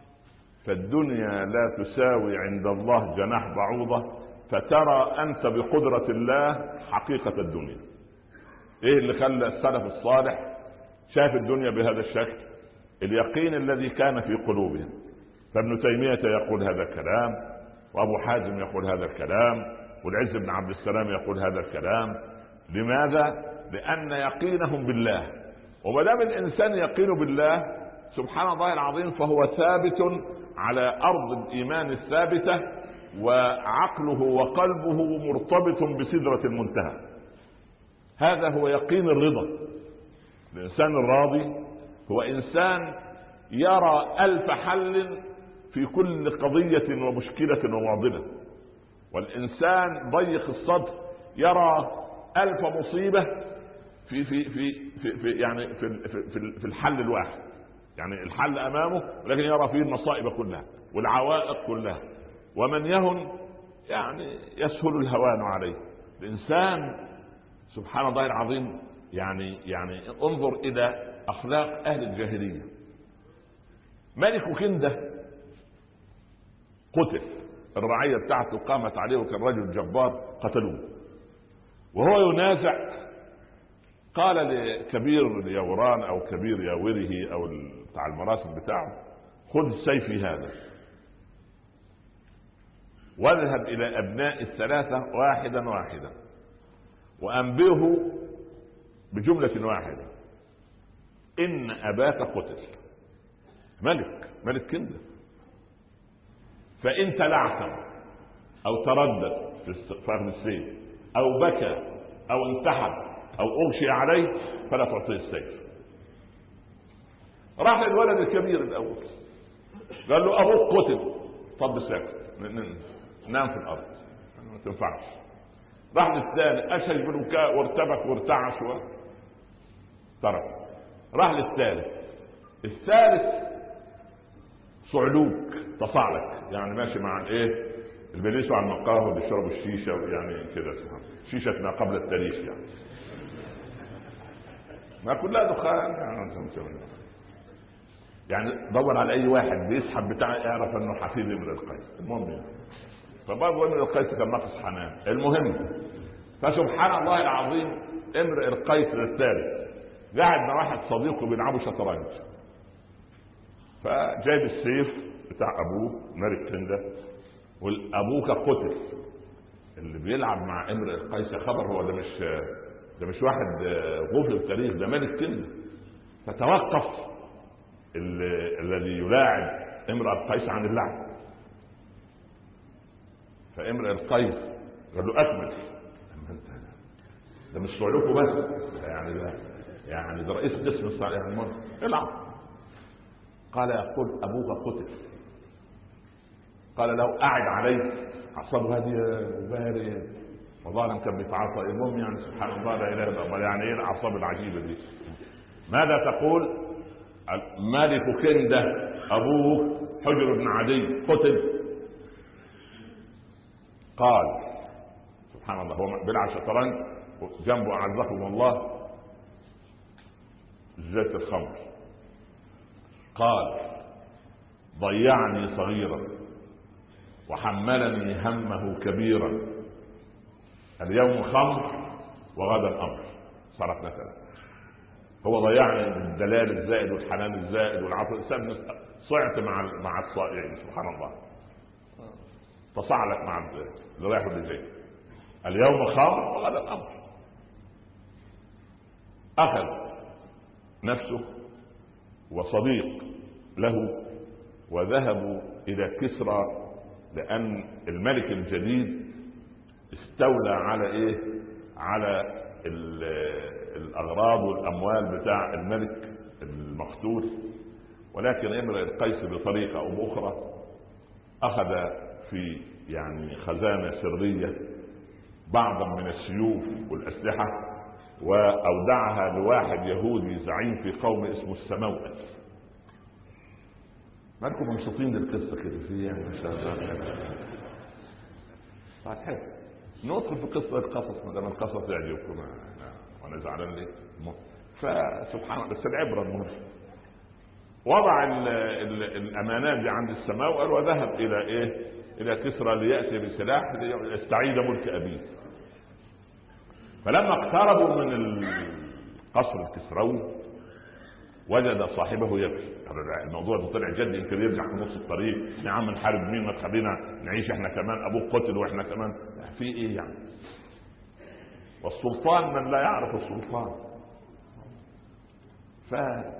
فالدنيا لا تساوي عند الله جناح بعوضة، فترى أنت بقدرة الله حقيقة الدنيا. إيه اللي خلى السلف الصالح شاف الدنيا بهذا الشكل؟ اليقين الذي كان في قلوبهم. فابن تيمية يقول هذا الكلام، وأبو حازم يقول هذا الكلام، والعز بن عبد السلام يقول هذا الكلام. لماذا؟ لأن يقينهم بالله. وما دام الإنسان يقين بالله سبحان الله العظيم فهو ثابت على أرض الإيمان الثابتة، وعقله وقلبه مرتبط بسدرة المنتهى. هذا هو يقين الرضا. الإنسان الراضي هو إنسان يرى ألف حل في كل قضية ومشكلة ومعضلة، والإنسان ضيق الصدر يرى ألف مصيبة في في في في, في يعني في, في, في الحل الواحد. يعني الحل أمامه ولكن يرى فيه المصائب كلها والعوائق كلها، ومن يهن يعني يسهل الهوان عليه. الإنسان سبحان الله العظيم يعني يعني انظر إلى أخلاق أهل الجاهلية. ملك كندة قتل، الرعية بتاعته قامت عليه وكان رجل جبار قتلوه، وهو ينازع قال لكبير اليوران أو كبير ياوره أو بتاع المراسم بتاعه خذ سيفي هذا واذهب إلى أبناء الثلاثة واحدا واحدا وأنبئه بجملة واحدة إن أباك قتل. ملك ملك كندة، فإن تلعثم أو تردد في استقفال السيف أو بكى أو انتحر أو أغشي عليه فلا تعطيه السيف. راح للولد الكبير الأول قال له أبوك قتل، طب ساكت نام في الأرض ما تنفعش. راح للثاني أشج بالبكاء وارتبك وارتعش وترك. راح للثالث، الثالث صعلوك تصعلك، يعني ماشي مع الايه البليس على المقاهي بيشربوا الشيشه يعني كده، سبحان شيشه ما قبل التاريخ يعني ما كلها دخان يعني. يعني دور على اي واحد بيسحب بتاع يعرف انه حفيد امرئ القيس. المهم يعني فبرضه امرئ القيس كان ناقص حنان. المهم فسبحان الله العظيم امرئ القيس الثالث قاعد مع واحد صديقه بيلعبوا شطرنج، فجايب السيف بتاع ابوه ملك كندة والابوك قتل. اللي بيلعب مع امرئ القيس خبر هو ده مش ده مش واحد غفل التاريخ، ده ملك كندة. فتوقف الذي يلاعب امرئ القيس عن اللعب، فامرئ القيس قال له اكمل. ده مش صعلوكه بس يعني ده يعني ده رئيس قسم الصالح المهم العب. قال يقول ابوك قتل. قال لو قعد عليه اعصابه هاديه وبارد والله كان بيتعاطى. المهم يعني سبحان الله لا اله الا الله. يعني ايه الاعصاب العجيبه دي؟ ماذا تقول؟ ملك كندة ابوه حجر بن عدي قتل. قال سبحان الله هو بيلعب شطرنج جنبه اعزكم الله زيت الخمر. قال ضيعني صغيرا وحملني همه كبيرا، اليوم خمر وغدا الامر. صارت مثلا هو ضيعني بالدلال الزائد والحنان الزائد والعطاء. صعت مع مع الصائعين سبحان الله. تصعلك مع اللي رايح واللي جاي، اليوم خمر وغدا امر. اخذ نفسه وصديق له وذهبوا الى كسرى، لان الملك الجديد استولى على ايه؟ على الاغراض والاموال بتاع الملك المقتول. ولكن امرئ القيس بطريقه او باخرى اخذ في يعني خزانه سريه بعضا من السيوف والاسلحه واودعها لواحد يهودي زعيم في قوم اسمه السموأل. مالكم مبسوطين للقصه كده في يعني ما شاء الله. صحيح ندخل في قصه القصص ما دام القصص يعجبكم وانا زعلان ليه؟ فسبحان الله، بس العبره المهم وضع ال ال الامانات دي عند السماوأل وذهب الى ايه؟ الى كسرى لياتي بسلاح ليستعيد ملك ابيه. فلما اقتربوا من القصر الكسروي وجد صاحبه يبكي. الموضوع طلع جد، يمكن يرجع في نص الطريق، يا عم نحارب مين؟ ما تخلينا نعيش احنا كمان، ابوك قتل واحنا كمان في ايه يعني؟ والسلطان من لا يعرف السلطان. ف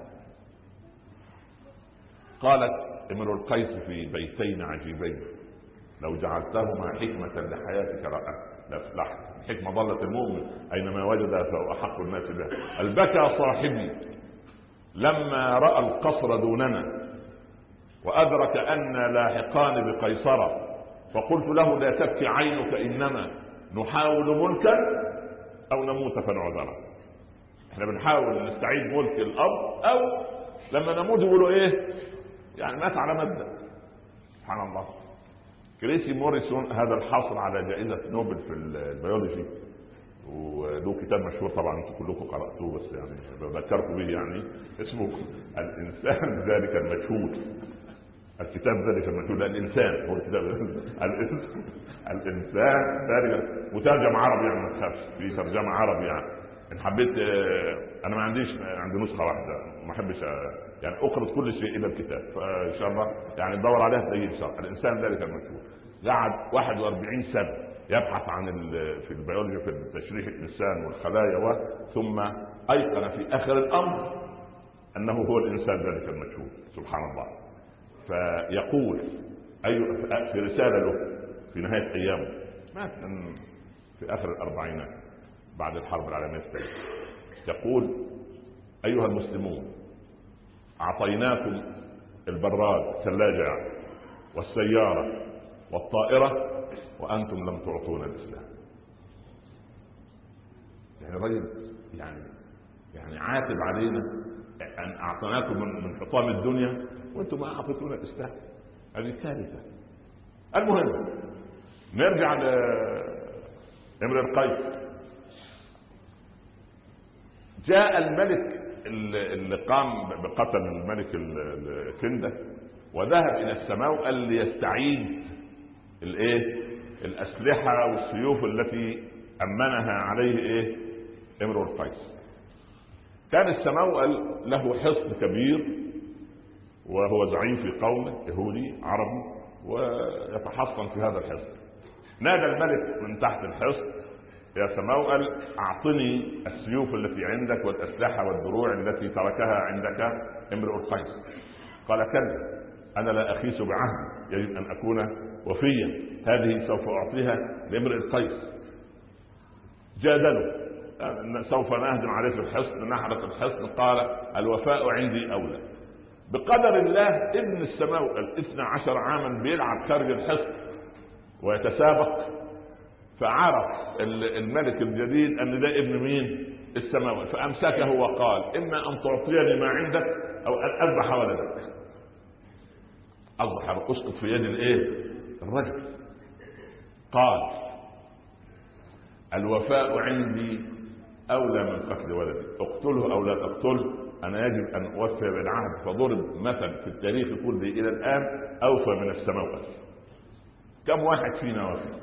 قالت امرؤ القيس في بيتين عجيبين لو جعلتهما حكمة لحياتك لافلحت. الحكمة ضلت المؤمن اينما وجدها فهو احق الناس بها. البكى صاحبي لما رأى القصر دوننا وأدرك أن لاحقان بقيصرة، فقلت له لا تبكي عينك، إنما نحاول ملكا أو نموت فنعذرا. احنا بنحاول نستعيد ملك الأرض أو لما نموت يقولوا إيه يعني مات على مبدأ. سبحان الله. كريسي موريسون هذا الحاصل على جائزة نوبل في البيولوجي وله كتاب مشهور طبعا انتم كلكم قرأتوه بس يعني بذكركم به، يعني اسمه الانسان ذلك المجهول. الكتاب ذلك المجهول، الانسان هو الكتاب الانسان ذلك مترجم عربي يعني ما تخافش في ترجمه عربي يعني ان حبيت. انا ما عنديش عندي نسخه واحده ما احبش يعني اقرض كل شيء الى الكتاب، فان شاء الله يعني ندور عليها تلاقيه ان شاء الله. الانسان ذلك المجهول قعد واحد وأربعين سنة يبحث عن في البيولوجيا في تشريح الانسان والخلايا و ثم ايقن في اخر الامر انه هو الانسان ذلك المجهول. سبحان الله. فيقول اي في رساله له في نهايه ايامه، مات في اخر الاربعينات بعد الحرب العالميه الثانيه، يقول ايها المسلمون اعطيناكم البراد الثلاجه يعني والسياره والطائره وانتم لم تعطونا الاسلام. يعني رجل يعني يعني عاتب علينا ان اعطيناكم من حطام الدنيا وانتم ما اعطيتونا الاسلام. هذه كارثه. المهم نرجع لامرئ القيس. جاء الملك اللي قام بقتل الملك الكندة وذهب الى السماوأل ليستعيد الايه الاسلحه والسيوف التي امنها عليه ايه امرؤ القيس. كان السماوأل له حصن كبير وهو زعيم في قومه يهودي عربي ويتحصن في هذا الحصن. نادى الملك من تحت الحصن يا سماوأل اعطني السيوف التي عندك والاسلحه والدروع التي تركها عندك امرؤ القيس. قال كلا انا لا اخيس بعهدي، يجب ان اكون وفيا، هذه سوف اعطيها لامرئ القيس. جادلوا سوف نهدم عليه في الحصن نحرق الحصن. قال الوفاء عندي اولى. بقدر الله ابن السماوأل اثنى عشر عاما بيلعب خارج الحصن ويتسابق، فعرف الملك الجديد ان ده ابن مين؟ السماوأل، فامسكه وقال اما ان تعطيني ما عندك او ان اذبح ولدك. اصبح اسقط في يد الايه الرجل. قال الوفاء عندي اولى من قتل ولدي، اقتله او لا تقتله، انا يجب ان اوفي بالعهد. فضرب مثل في التاريخ كله الى الان اوفى من السماوأل. كم واحد فينا وفي؟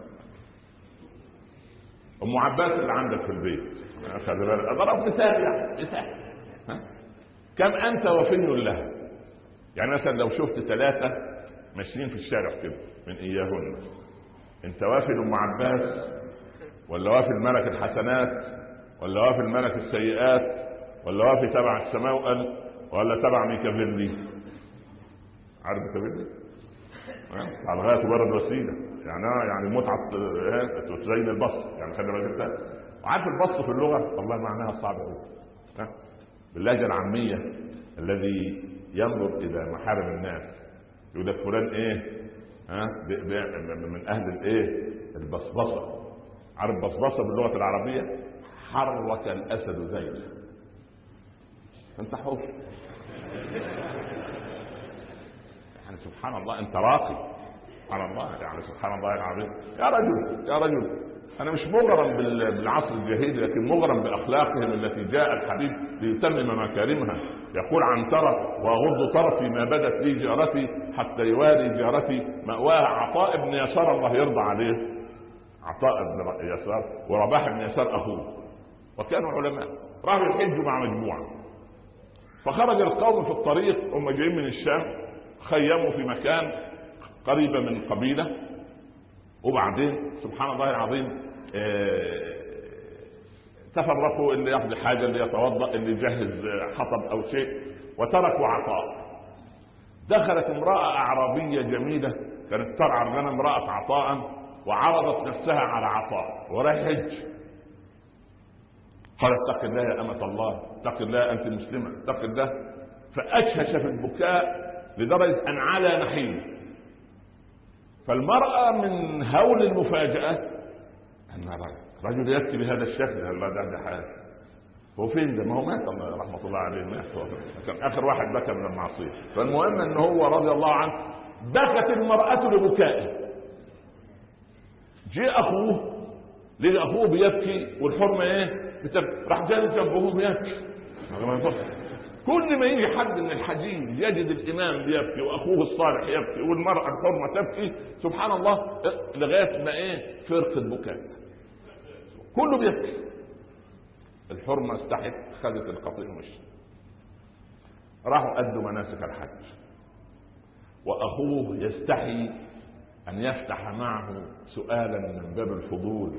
ام عباس اللي عندك في البيت خلي بالك ضرب مثال يعني مثال. كم انت وفي لها؟ يعني مثلا لو شفت ثلاثه ماشيين في الشارع كده من اياهن انت وافي ام عباس ولا وافي الملك الحسنات ولا وافي الملك السيئات ولا وافي تبع السماوئل ولا تبع ميكافيلي؟ عارف ميكافيلي؟ على الغايه تبرر الوسيله، يعني يعني متعه زي البسط، يعني خلي بالك انت عارف البسط في اللغه والله معناها صعب قوي باللهجه العاميه. الذي ينظر الى محارم الناس يقول لك فلان ايه ها من اهل الايه البصبصه. عارف بصبصه باللغه العربيه؟ حرك الاسد ذيله، انت حر يعني سبحان الله، انت راقي سبحان الله، يعني سبحان الله العظيم. يا رجل يا رجل انا مش مغرم بالعصر الجاهلي، لكن مغرم باخلاقهم التي جاء الحبيب ليتمم مكارمها. يقول عنترة واغض طرفي ما بدت لي جارتي حتى يواري جارتي مأواها. عطاء بن يسار الله يرضى عليه، عطاء بن يسار ورباح بن يسار اخوه، وكانوا علماء. راحوا يحجوا مع مجموعه، فخرج القوم في الطريق هم جايين من الشام، خيموا في مكان قريبه من قبيله، وبعدين سبحان الله العظيم اه تفرقوا، اللي يقضي حاجه، اللي يتوضا، اللي يجهز حطب او شيء، وتركوا عطاء. دخلت امراه اعرابيه جميله كانت ترعى الغنم، رأت عطاء وعرضت نفسها على عطاء وراح حج. قالت اتق الله يا امه الله، اتق الله انت مسلمه، اتق الله. فاشهش في البكاء لدرجه ان على نحيل. فالمراه من هول المفاجاه ان رجل يبكي بهذا الشكل، الله ده ده حال هو فين ده؟ ما هو مات الله رحمه الله عليه، مات كان اخر واحد بكى من المعصيه. فالمهم ان هو رضي الله عنه بكت المراه لبكائه. جاء اخوه لقى اخوه بيبكي والحرمه ايه بتبكي، راح جاي جنبه بيبكي. كل ما يجي حد من الحجيج يجد الامام بيبكي واخوه الصالح يبكي والمراه الحرمه تبكي، سبحان الله، لغايه ما ايه فرقه بكاء كله بيبكي. الحرمه استحت، خذت القطيع ومشي. راحوا ادوا مناسك الحج، واخوه يستحي ان يفتح معه سؤالا من باب الفضول،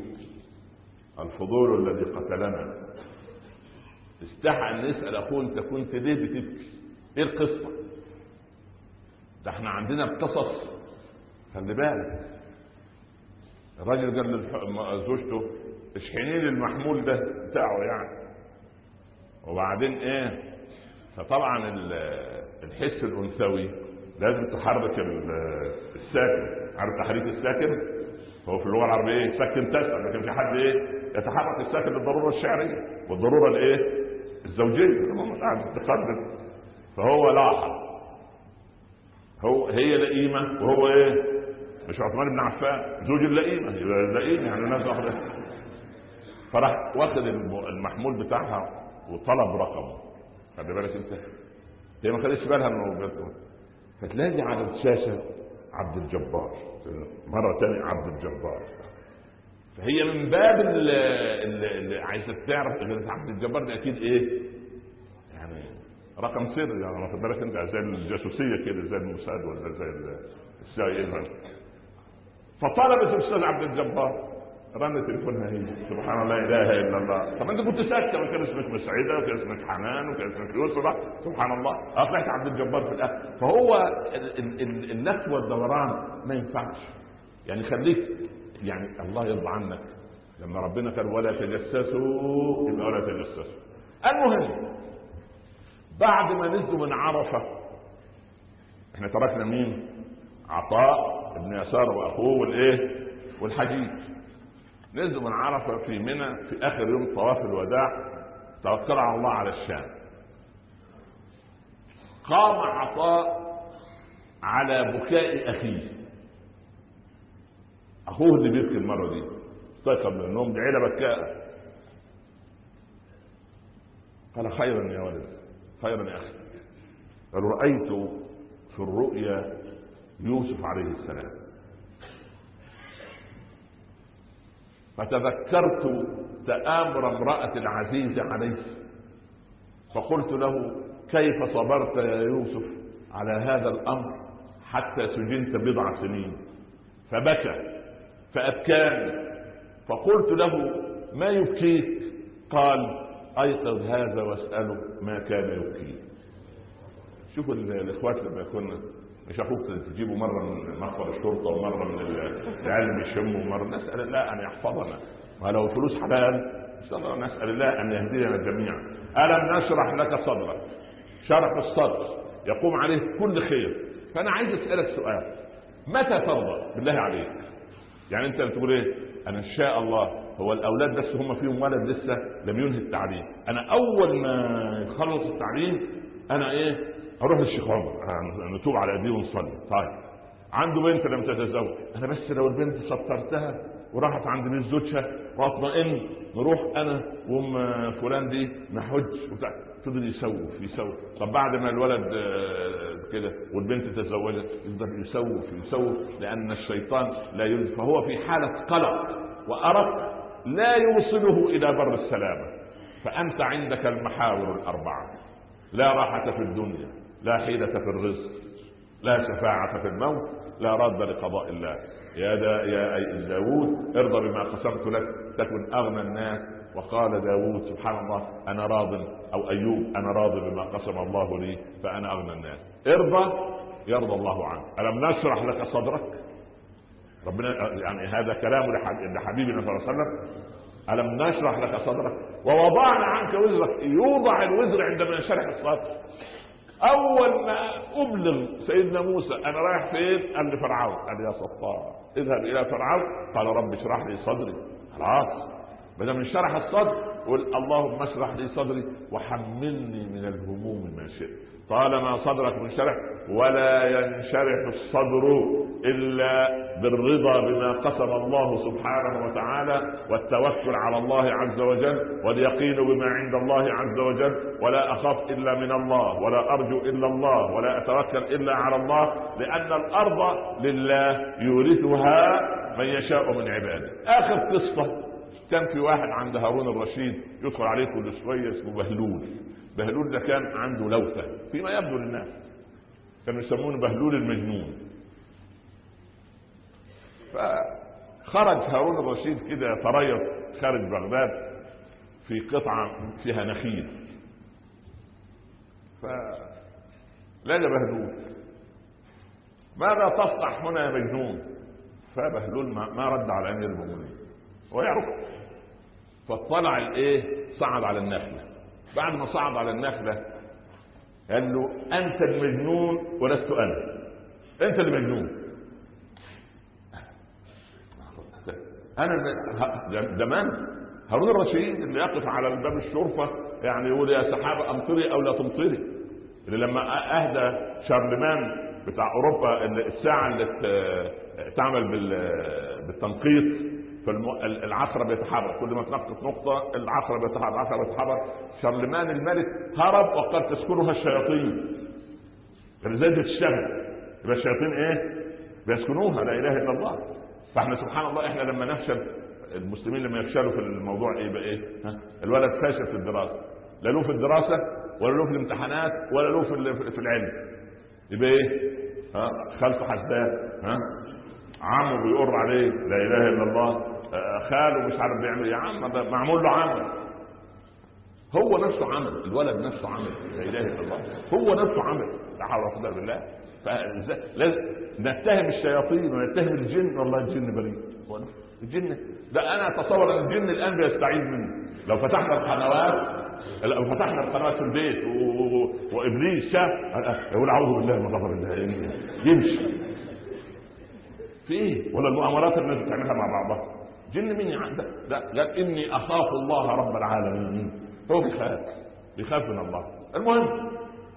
الفضول الذي قتلنا. استحى ان يسال اخوه انت كنت ليه بتبكي؟ ايه القصه؟ ده احنا عندنا القصص خلي بالك. الراجل قال لزوجته اشحني لي المحمول ده بتاعه يعني. وبعدين ايه؟ فطبعا الحس الانثوي لازم تحرك الساكن. عارف تحريك الساكن؟ هو في اللغه العربيه ايه؟ سكن تسأل، لكن في حد ايه يتحرك الساكن للضروره الشعريه والضروره الايه الزوجيه. هو مش قاعد تقدم، فهو لاحظ هو هي لئيمه وهو ايه مش عثمان بن عفان زوج اللئيمه، يبقى اللئيمه يعني الناس واخده. فراح واخد المحمول بتاعها وطلب رقمه. خلي بالك انت، هي ما خدتش بالها انه، فتلاقي على الشاشه عبد الجبار مره ثانيه عبد الجبار. فهي من باب اللي عايزه تعرف اذا عبد الجبار ده اكيد ايه يعني رقم سري، يعني واخد بالك انت، زي الجاسوسيه كده، زي الموساد ولا زي السي اي اي. فطلبت الاستاذ عبد الجبار، رن تليفونها هي، سبحان الله لا اله الا الله. طب انت كنت ساكته وكان اسمك مسعده وكان اسمك حنان وكان اسمك يوسف، سبحان الله طلعت عبد الجبار في الاخر. فهو اللف والدوران ما ينفعش، يعني خليك يعني الله يرضى عنك. لما ربنا قال ولا تجسسوا يبقى ولا تجسسوا. المهم بعد ما نزلوا من عرفه، احنا تركنا مين؟ عطاء ابن يسار واخوه والايه والحجيج. نزلوا من عرفه في منى في اخر يوم طواف الوداع، توكل على الله على الشام. قام عطاء على بكاء اخيه، اخوه اللي بيبكي المره دي استيقظ من النوم بعيله بكاء. قال خيرا يا ولد، خيرا يا اخي. قال رايت في الرؤيا يوسف عليه السلام، فتذكرت تآمر امرأة العزيز عليه، فقلت له كيف صبرت يا يوسف على هذا الأمر حتى سجنت بضع سنين؟ فبكى فأبكاني، فقلت له ما يبكيك؟ قال أيقظ هذا واسأله ما كان يبكيه. شوفوا الإخوات لما يكون مش أخوك تجيبه مرة من مخبر الشرطة ومرة من العلم يشمه ومرة نسأل الله أن يحفظنا، ولو فلوس حلال إن شاء الله نسأل الله أن يهدينا جميعا. ألم نشرح لك صدرك؟ شرح الصدر يقوم عليه كل خير. فأنا عايز أسألك سؤال، متى ترضى بالله عليك؟ يعني أنت بتقول إيه؟ أنا إن شاء الله هو الأولاد بس هم فيهم ولد لسه لم ينهي التعليم، أنا أول ما يخلص التعليم أنا إيه؟ أروح للشيخ عمر نتوب على أيديه ونصلي. طيب عنده بنت لم تتزوج، أنا بس لو البنت سطرتها وراحت عند بيت زوجها واطمئن نروح أنا وأم فلان دي نحج وبتاع. فضل يسوف يسوف. طب بعد ما الولد كده والبنت تزوجت يفضل يسوف يسوف، لأن الشيطان لا يلزم، فهو في حالة قلق وأرق لا يوصله إلى بر السلامة. فأنت عندك المحاور الأربعة: لا راحة في الدنيا، لا حيلة في الرزق، لا شفاعة في الموت، لا رد لقضاء الله. يا دا يا داود ارضى بما قسمت لك تكن أغنى الناس. وقال داود سبحان الله أنا راض، أو أيوب أنا راض بما قسم الله لي فأنا أغنى الناس. ارضى يرضى الله عنك. ألم نشرح لك صدرك؟ ربنا يعني هذا كلام لحبيبنا صلى الله عليه وسلم. ألم نشرح لك صدرك ووضعنا عنك وزرك. يوضع الوزر عندما ينشرح الصدر. أول ما أبلغ سيدنا موسى أنا رايح فين؟ قال لفرعون، قال يا سطار اذهب إلى فرعون. قال رب اشرح لي صدري. خلاص بدل من شرح الصدر قل اللهم اشرح لي صدري وحملني من الهموم ما شئت. طالما صدرك منشرح، ولا ينشرح الصدر إلا بالرضا بما قسم الله سبحانه وتعالى، والتوكل على الله عز وجل، واليقين بما عند الله عز وجل، ولا أخاف إلا من الله، ولا أرجو إلا الله، ولا أتوكل إلا على الله، لأن الأرض لله يورثها من يشاء من عباده. آخر قصة كان في واحد عند هارون الرشيد يدخل عليه كل شوية اسمه بهلول. بهلول ده كان عنده لوثة فيما يبدو للناس، كانوا يسمونه بهلول المجنون. فخرج هارون الرشيد كده تريض خارج بغداد في قطعة فيها نخيل، فلقى بهلول ماذا تصنع هنا يا مجنون؟ فبهلول ما رد على امير المؤمنين ويعرف. فاطلع الايه صعد على النخله. بعد ما صعد على النخله قال له انت المجنون ولست انا، انت اللي مجنون. انا ده من هارون الرشيد اللي يقف على باب الشرفه يعني يقول يا سحابه امطري او لا تمطري، اللي لما اهدى شارلمان بتاع اوروبا الساعه اللي تعمل بالتنقيط فالعقرب بيتحرك، كل ما تنقط نقطه العقرب بيتحرك العقرب بيتحرك. شارلمان الملك هرب وقد تسكنها الشياطين، فلذلك تشتغل يبقى الشياطين ايه بيسكنوها، لا اله الا الله. فاحنا سبحان الله احنا لما نفشل، المسلمين لما يفشلوا في الموضوع ايه بقى ايه؟ ها؟ الولد فاشل في الدراسه، لا له في الدراسه ولا له في الامتحانات ولا له في العلم، يبقى ايه؟ ها خلف حسدان، ها عمه بيقر عليه لا اله الا الله، خاله مش عارف بيعمل يا عم ده معمول له عمل، هو نفسه عمل، الولد نفسه عمل لا اله الا الله، هو نفسه عمل لا حول ولا قوه الا بالله. فلازم نتهم الشياطين ونتهم الجن، والله الجن بريء. الجن لا انا اتصور ان الجن الان بيستعيذ منه. لو فتحنا القنوات لو فتحنا القنوات في البيت و... و... وابليس شاف يقول اعوذ بالله من غضب الله يمشي في ايه؟ ولا المؤامرات اللي الناس بتعملها مع بعضها جن مين عنده؟ لا قال اني اخاف الله رب العالمين، هو بيخاف بيخاف من الله. المهم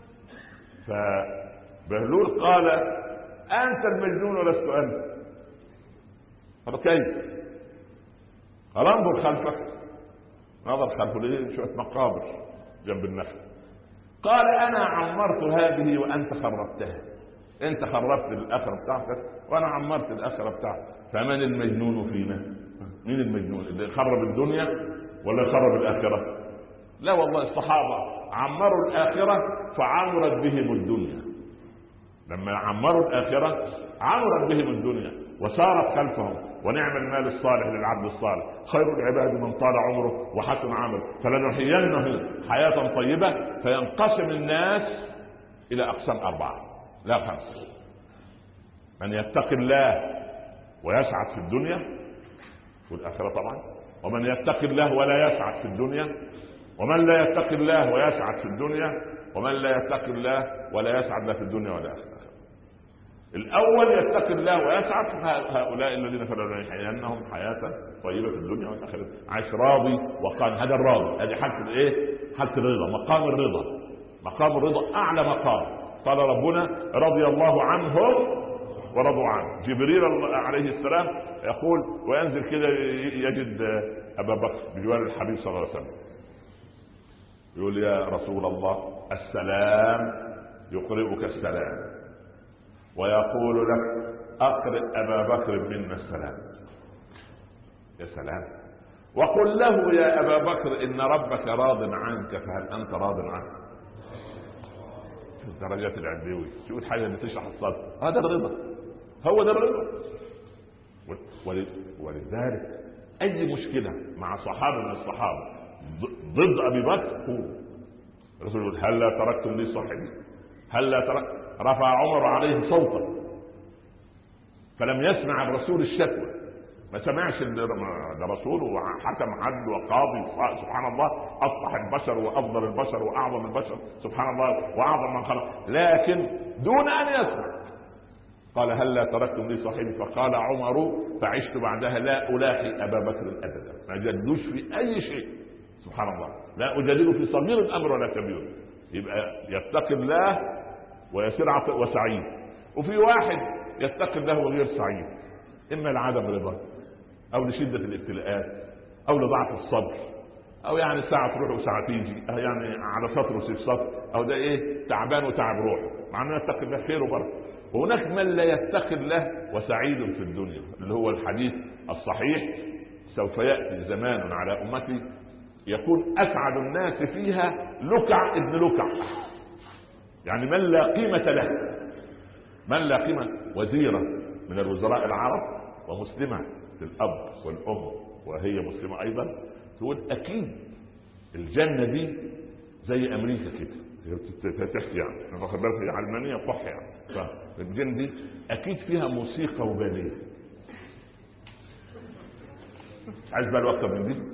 فبهلول قال انت المجنون ولست انت. طب كيف؟ قال انظر خلفك. نظر خلفه ليه شويه مقابر جنب النخل. قال انا عمرت هذه وانت خربتها، انت خربت الاخره بتاعتك وانا عمرت الاخره بتاعتك، فمن المجنون فينا؟ مين المجنون؟ اللي خرب الدنيا ولا يخرب الاخره؟ لا والله الصحابه عمروا الاخره فعمرت بهم الدنيا، لما عمروا الاخره عمرت بهم الدنيا وسارت خلفهم. ونعم المال الصالح للعبد الصالح، خير العباد من طال عمره وحسن عمله، فلنحيينه حياة طيبة. فينقسم الناس إلى أقسام أربعة لا خمسة: من يتقي الله ويسعد في الدنيا والآخرة طبعا، ومن يتقي الله ولا يسعد في الدنيا، ومن لا يتقي الله ويسعد في الدنيا، ومن لا يتقي الله ولا يسعد لا في الدنيا ولا آخرة. الأول يتقي الله ويسعد، هؤلاء الذين فلنحيينهم حياة طيبة في الدنيا والآخرة، عايش راضي وقال هذا الراضي، هذه حالة الايه؟ حالة الرضا، مقام الرضا. مقام الرضا أعلى مقام. قال ربنا رضي الله عنهم ورضوا عنه. جبريل عليه السلام يقول وينزل كده يجد أبا بكر بجوار الحبيب صلى الله عليه وسلم، يقول يا رسول الله السلام، يقرئك السلام ويقول لك أقرئ أبا بكر منا السلام. يا سلام. وقل له يا أبا بكر إن ربك راض عنك فهل أنت راض عنه؟ درجات العلوي، شو الحاجة اللي تشرح الصدر، هذا الرضا، هو ده الرضا. ولذلك أي مشكلة مع صحابة من الصحابة ضد أبي بكر هو الرسول يقول هل لا تركتم لي صاحبي، هل لا ترك. رفع عمر عليه صوتا فلم يسمع الرسول الشكوى، ما سمعش الرسول وحكم عدل وقاضي سبحان الله، أصلح البشر وأفضل البشر وأعظم البشر سبحان الله وأعظم من خلق، لكن دون أن يسمع قال هل لا تركتم لي صاحبي. فقال عمر فعشت بعدها لا ألاقي أبا بكر أبدا، ما جدوش في أي شيء سبحان الله، لا أجادله في صغير الأمر ولا كبير. يبقى يتقي الله ويسير وسعيد. وفي واحد يتقي الله وغير سعيد، إما لعدم رضا أو لشدة الابتلاءات أو لضعف الصبر أو يعني ساعة تروح وساعة تيجي، يعني على سطر وسيف سطر، أو ده إيه تعبان وتعب روحه، مع أنه يتقي الله خير وبركة. وهناك من لا يتقي الله وسعيد في الدنيا، اللي هو الحديث الصحيح سوف يأتي زمان على أمتي يكون أسعد الناس فيها لكع ابن لكع، يعني من لا قيمة له، من لا قيمة. وزيرة من الوزراء العرب ومسلمة في الأب والأم وهي مسلمة أيضا، تقول أكيد الجنة دي زي أمريكا كده تحكي، يعني أنا باخد بالي علمانية قح، يعني فالجنة دي أكيد فيها موسيقى وباليه. عايز بقى الوقت من دي،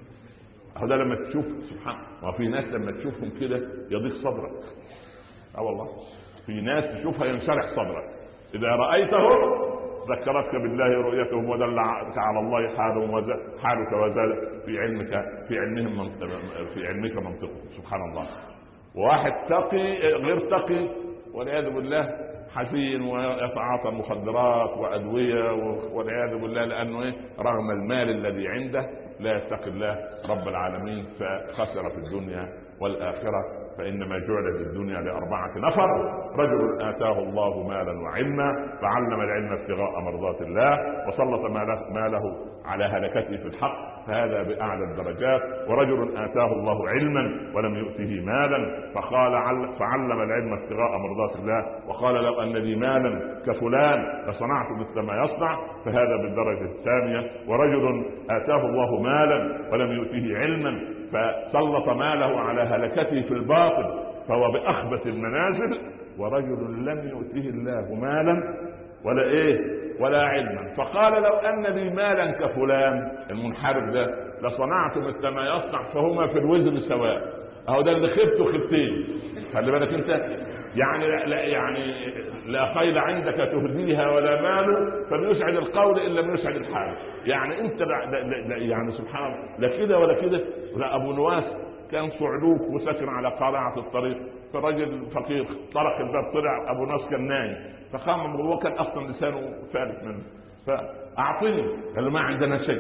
هذا لما تشوف سبحان الله، وفي ناس لما تشوفهم كده يضيق صدرك. اه والله في ناس تشوفها ينشرح صدرك، إذا رأيتهم ذكرتك بالله رؤيتهم ودلك على الله حالهم حالك وزاد في علمك في علمهم في علمك منطقهم سبحان الله. وواحد تقي غير تقي والعياذ بالله حزين ويتعاطى مخدرات وأدوية والعياذ بالله، لأنه إيه رغم المال الذي عنده لا يتقي الله رب العالمين، فخسر في الدنيا والآخرة. فإنما جعلت الدنيا لأربعة نفر: رجل آتاه الله مالا وعلما فعلم العلم ابتغاء مرضات الله وسلط ماله على هلكته في الحق فهذا بأعلى الدرجات. ورجل آتاه الله علما ولم يؤته مالا فقال فعلم العلم ابتغاء مرضات الله وقال لو أن لي مالا كفلان لصنعت مثل ما يصنع فهذا بالدرجة الثانية. ورجل آتاه الله مالا ولم يؤته علما فسلط ماله على هلكته في الباطل فهو بأخبث المنازل. ورجل لم يؤته الله مالا ولا ايه ولا علما فقال لو ان لي مالا كفلان المنحرف ده لصنعت مثل ما يصنع فهما في الوزر سواء. اهو ده اللي خبته خبتين. خلي بالك انت، يعني لا يعني لا خيل عندك تهديها ولا مال فليسعد القول ان لم يسعد الحال. يعني انت لا لا لا يعني سبحان الله لا كده ولا كده. لا ابو نواس كان صعلوك وسكن على قارعة الطريق، فالرجل فقير طرق الباب طلع ابو نواس كان نايم فقام هو كان اصلا لسانه ثالث منه فاعطني قال له ما عندنا شيء.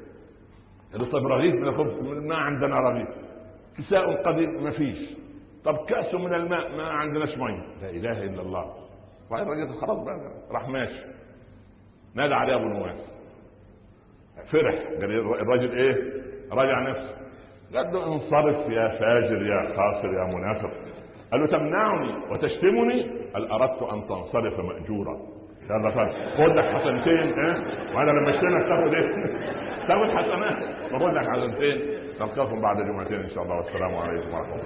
قال له طب رغيف من الخبز؟ ما عندنا رغيف. كساء قديم ما فيش. طب كأس من الماء؟ ما عندناش ميه. لا اله الا الله. الراجل خلاص بقى راح ماشي. نادى عليه ابو نواس فرح قال الراجل ايه راجع نفسه قال له انصرف يا فاجر يا خاسر يا منافق. قال له تمنعني وتشتمني؟ قال اردت ان تنصرف مأجورا. يلا فضل خد لك حسنتين ها، وانا لما اشتغل تاخد ايه؟ تاخد حسنات. فخد لك حسنتين. نلقاكم بعد جمعتين ان شاء الله، والسلام عليكم ورحمه الله.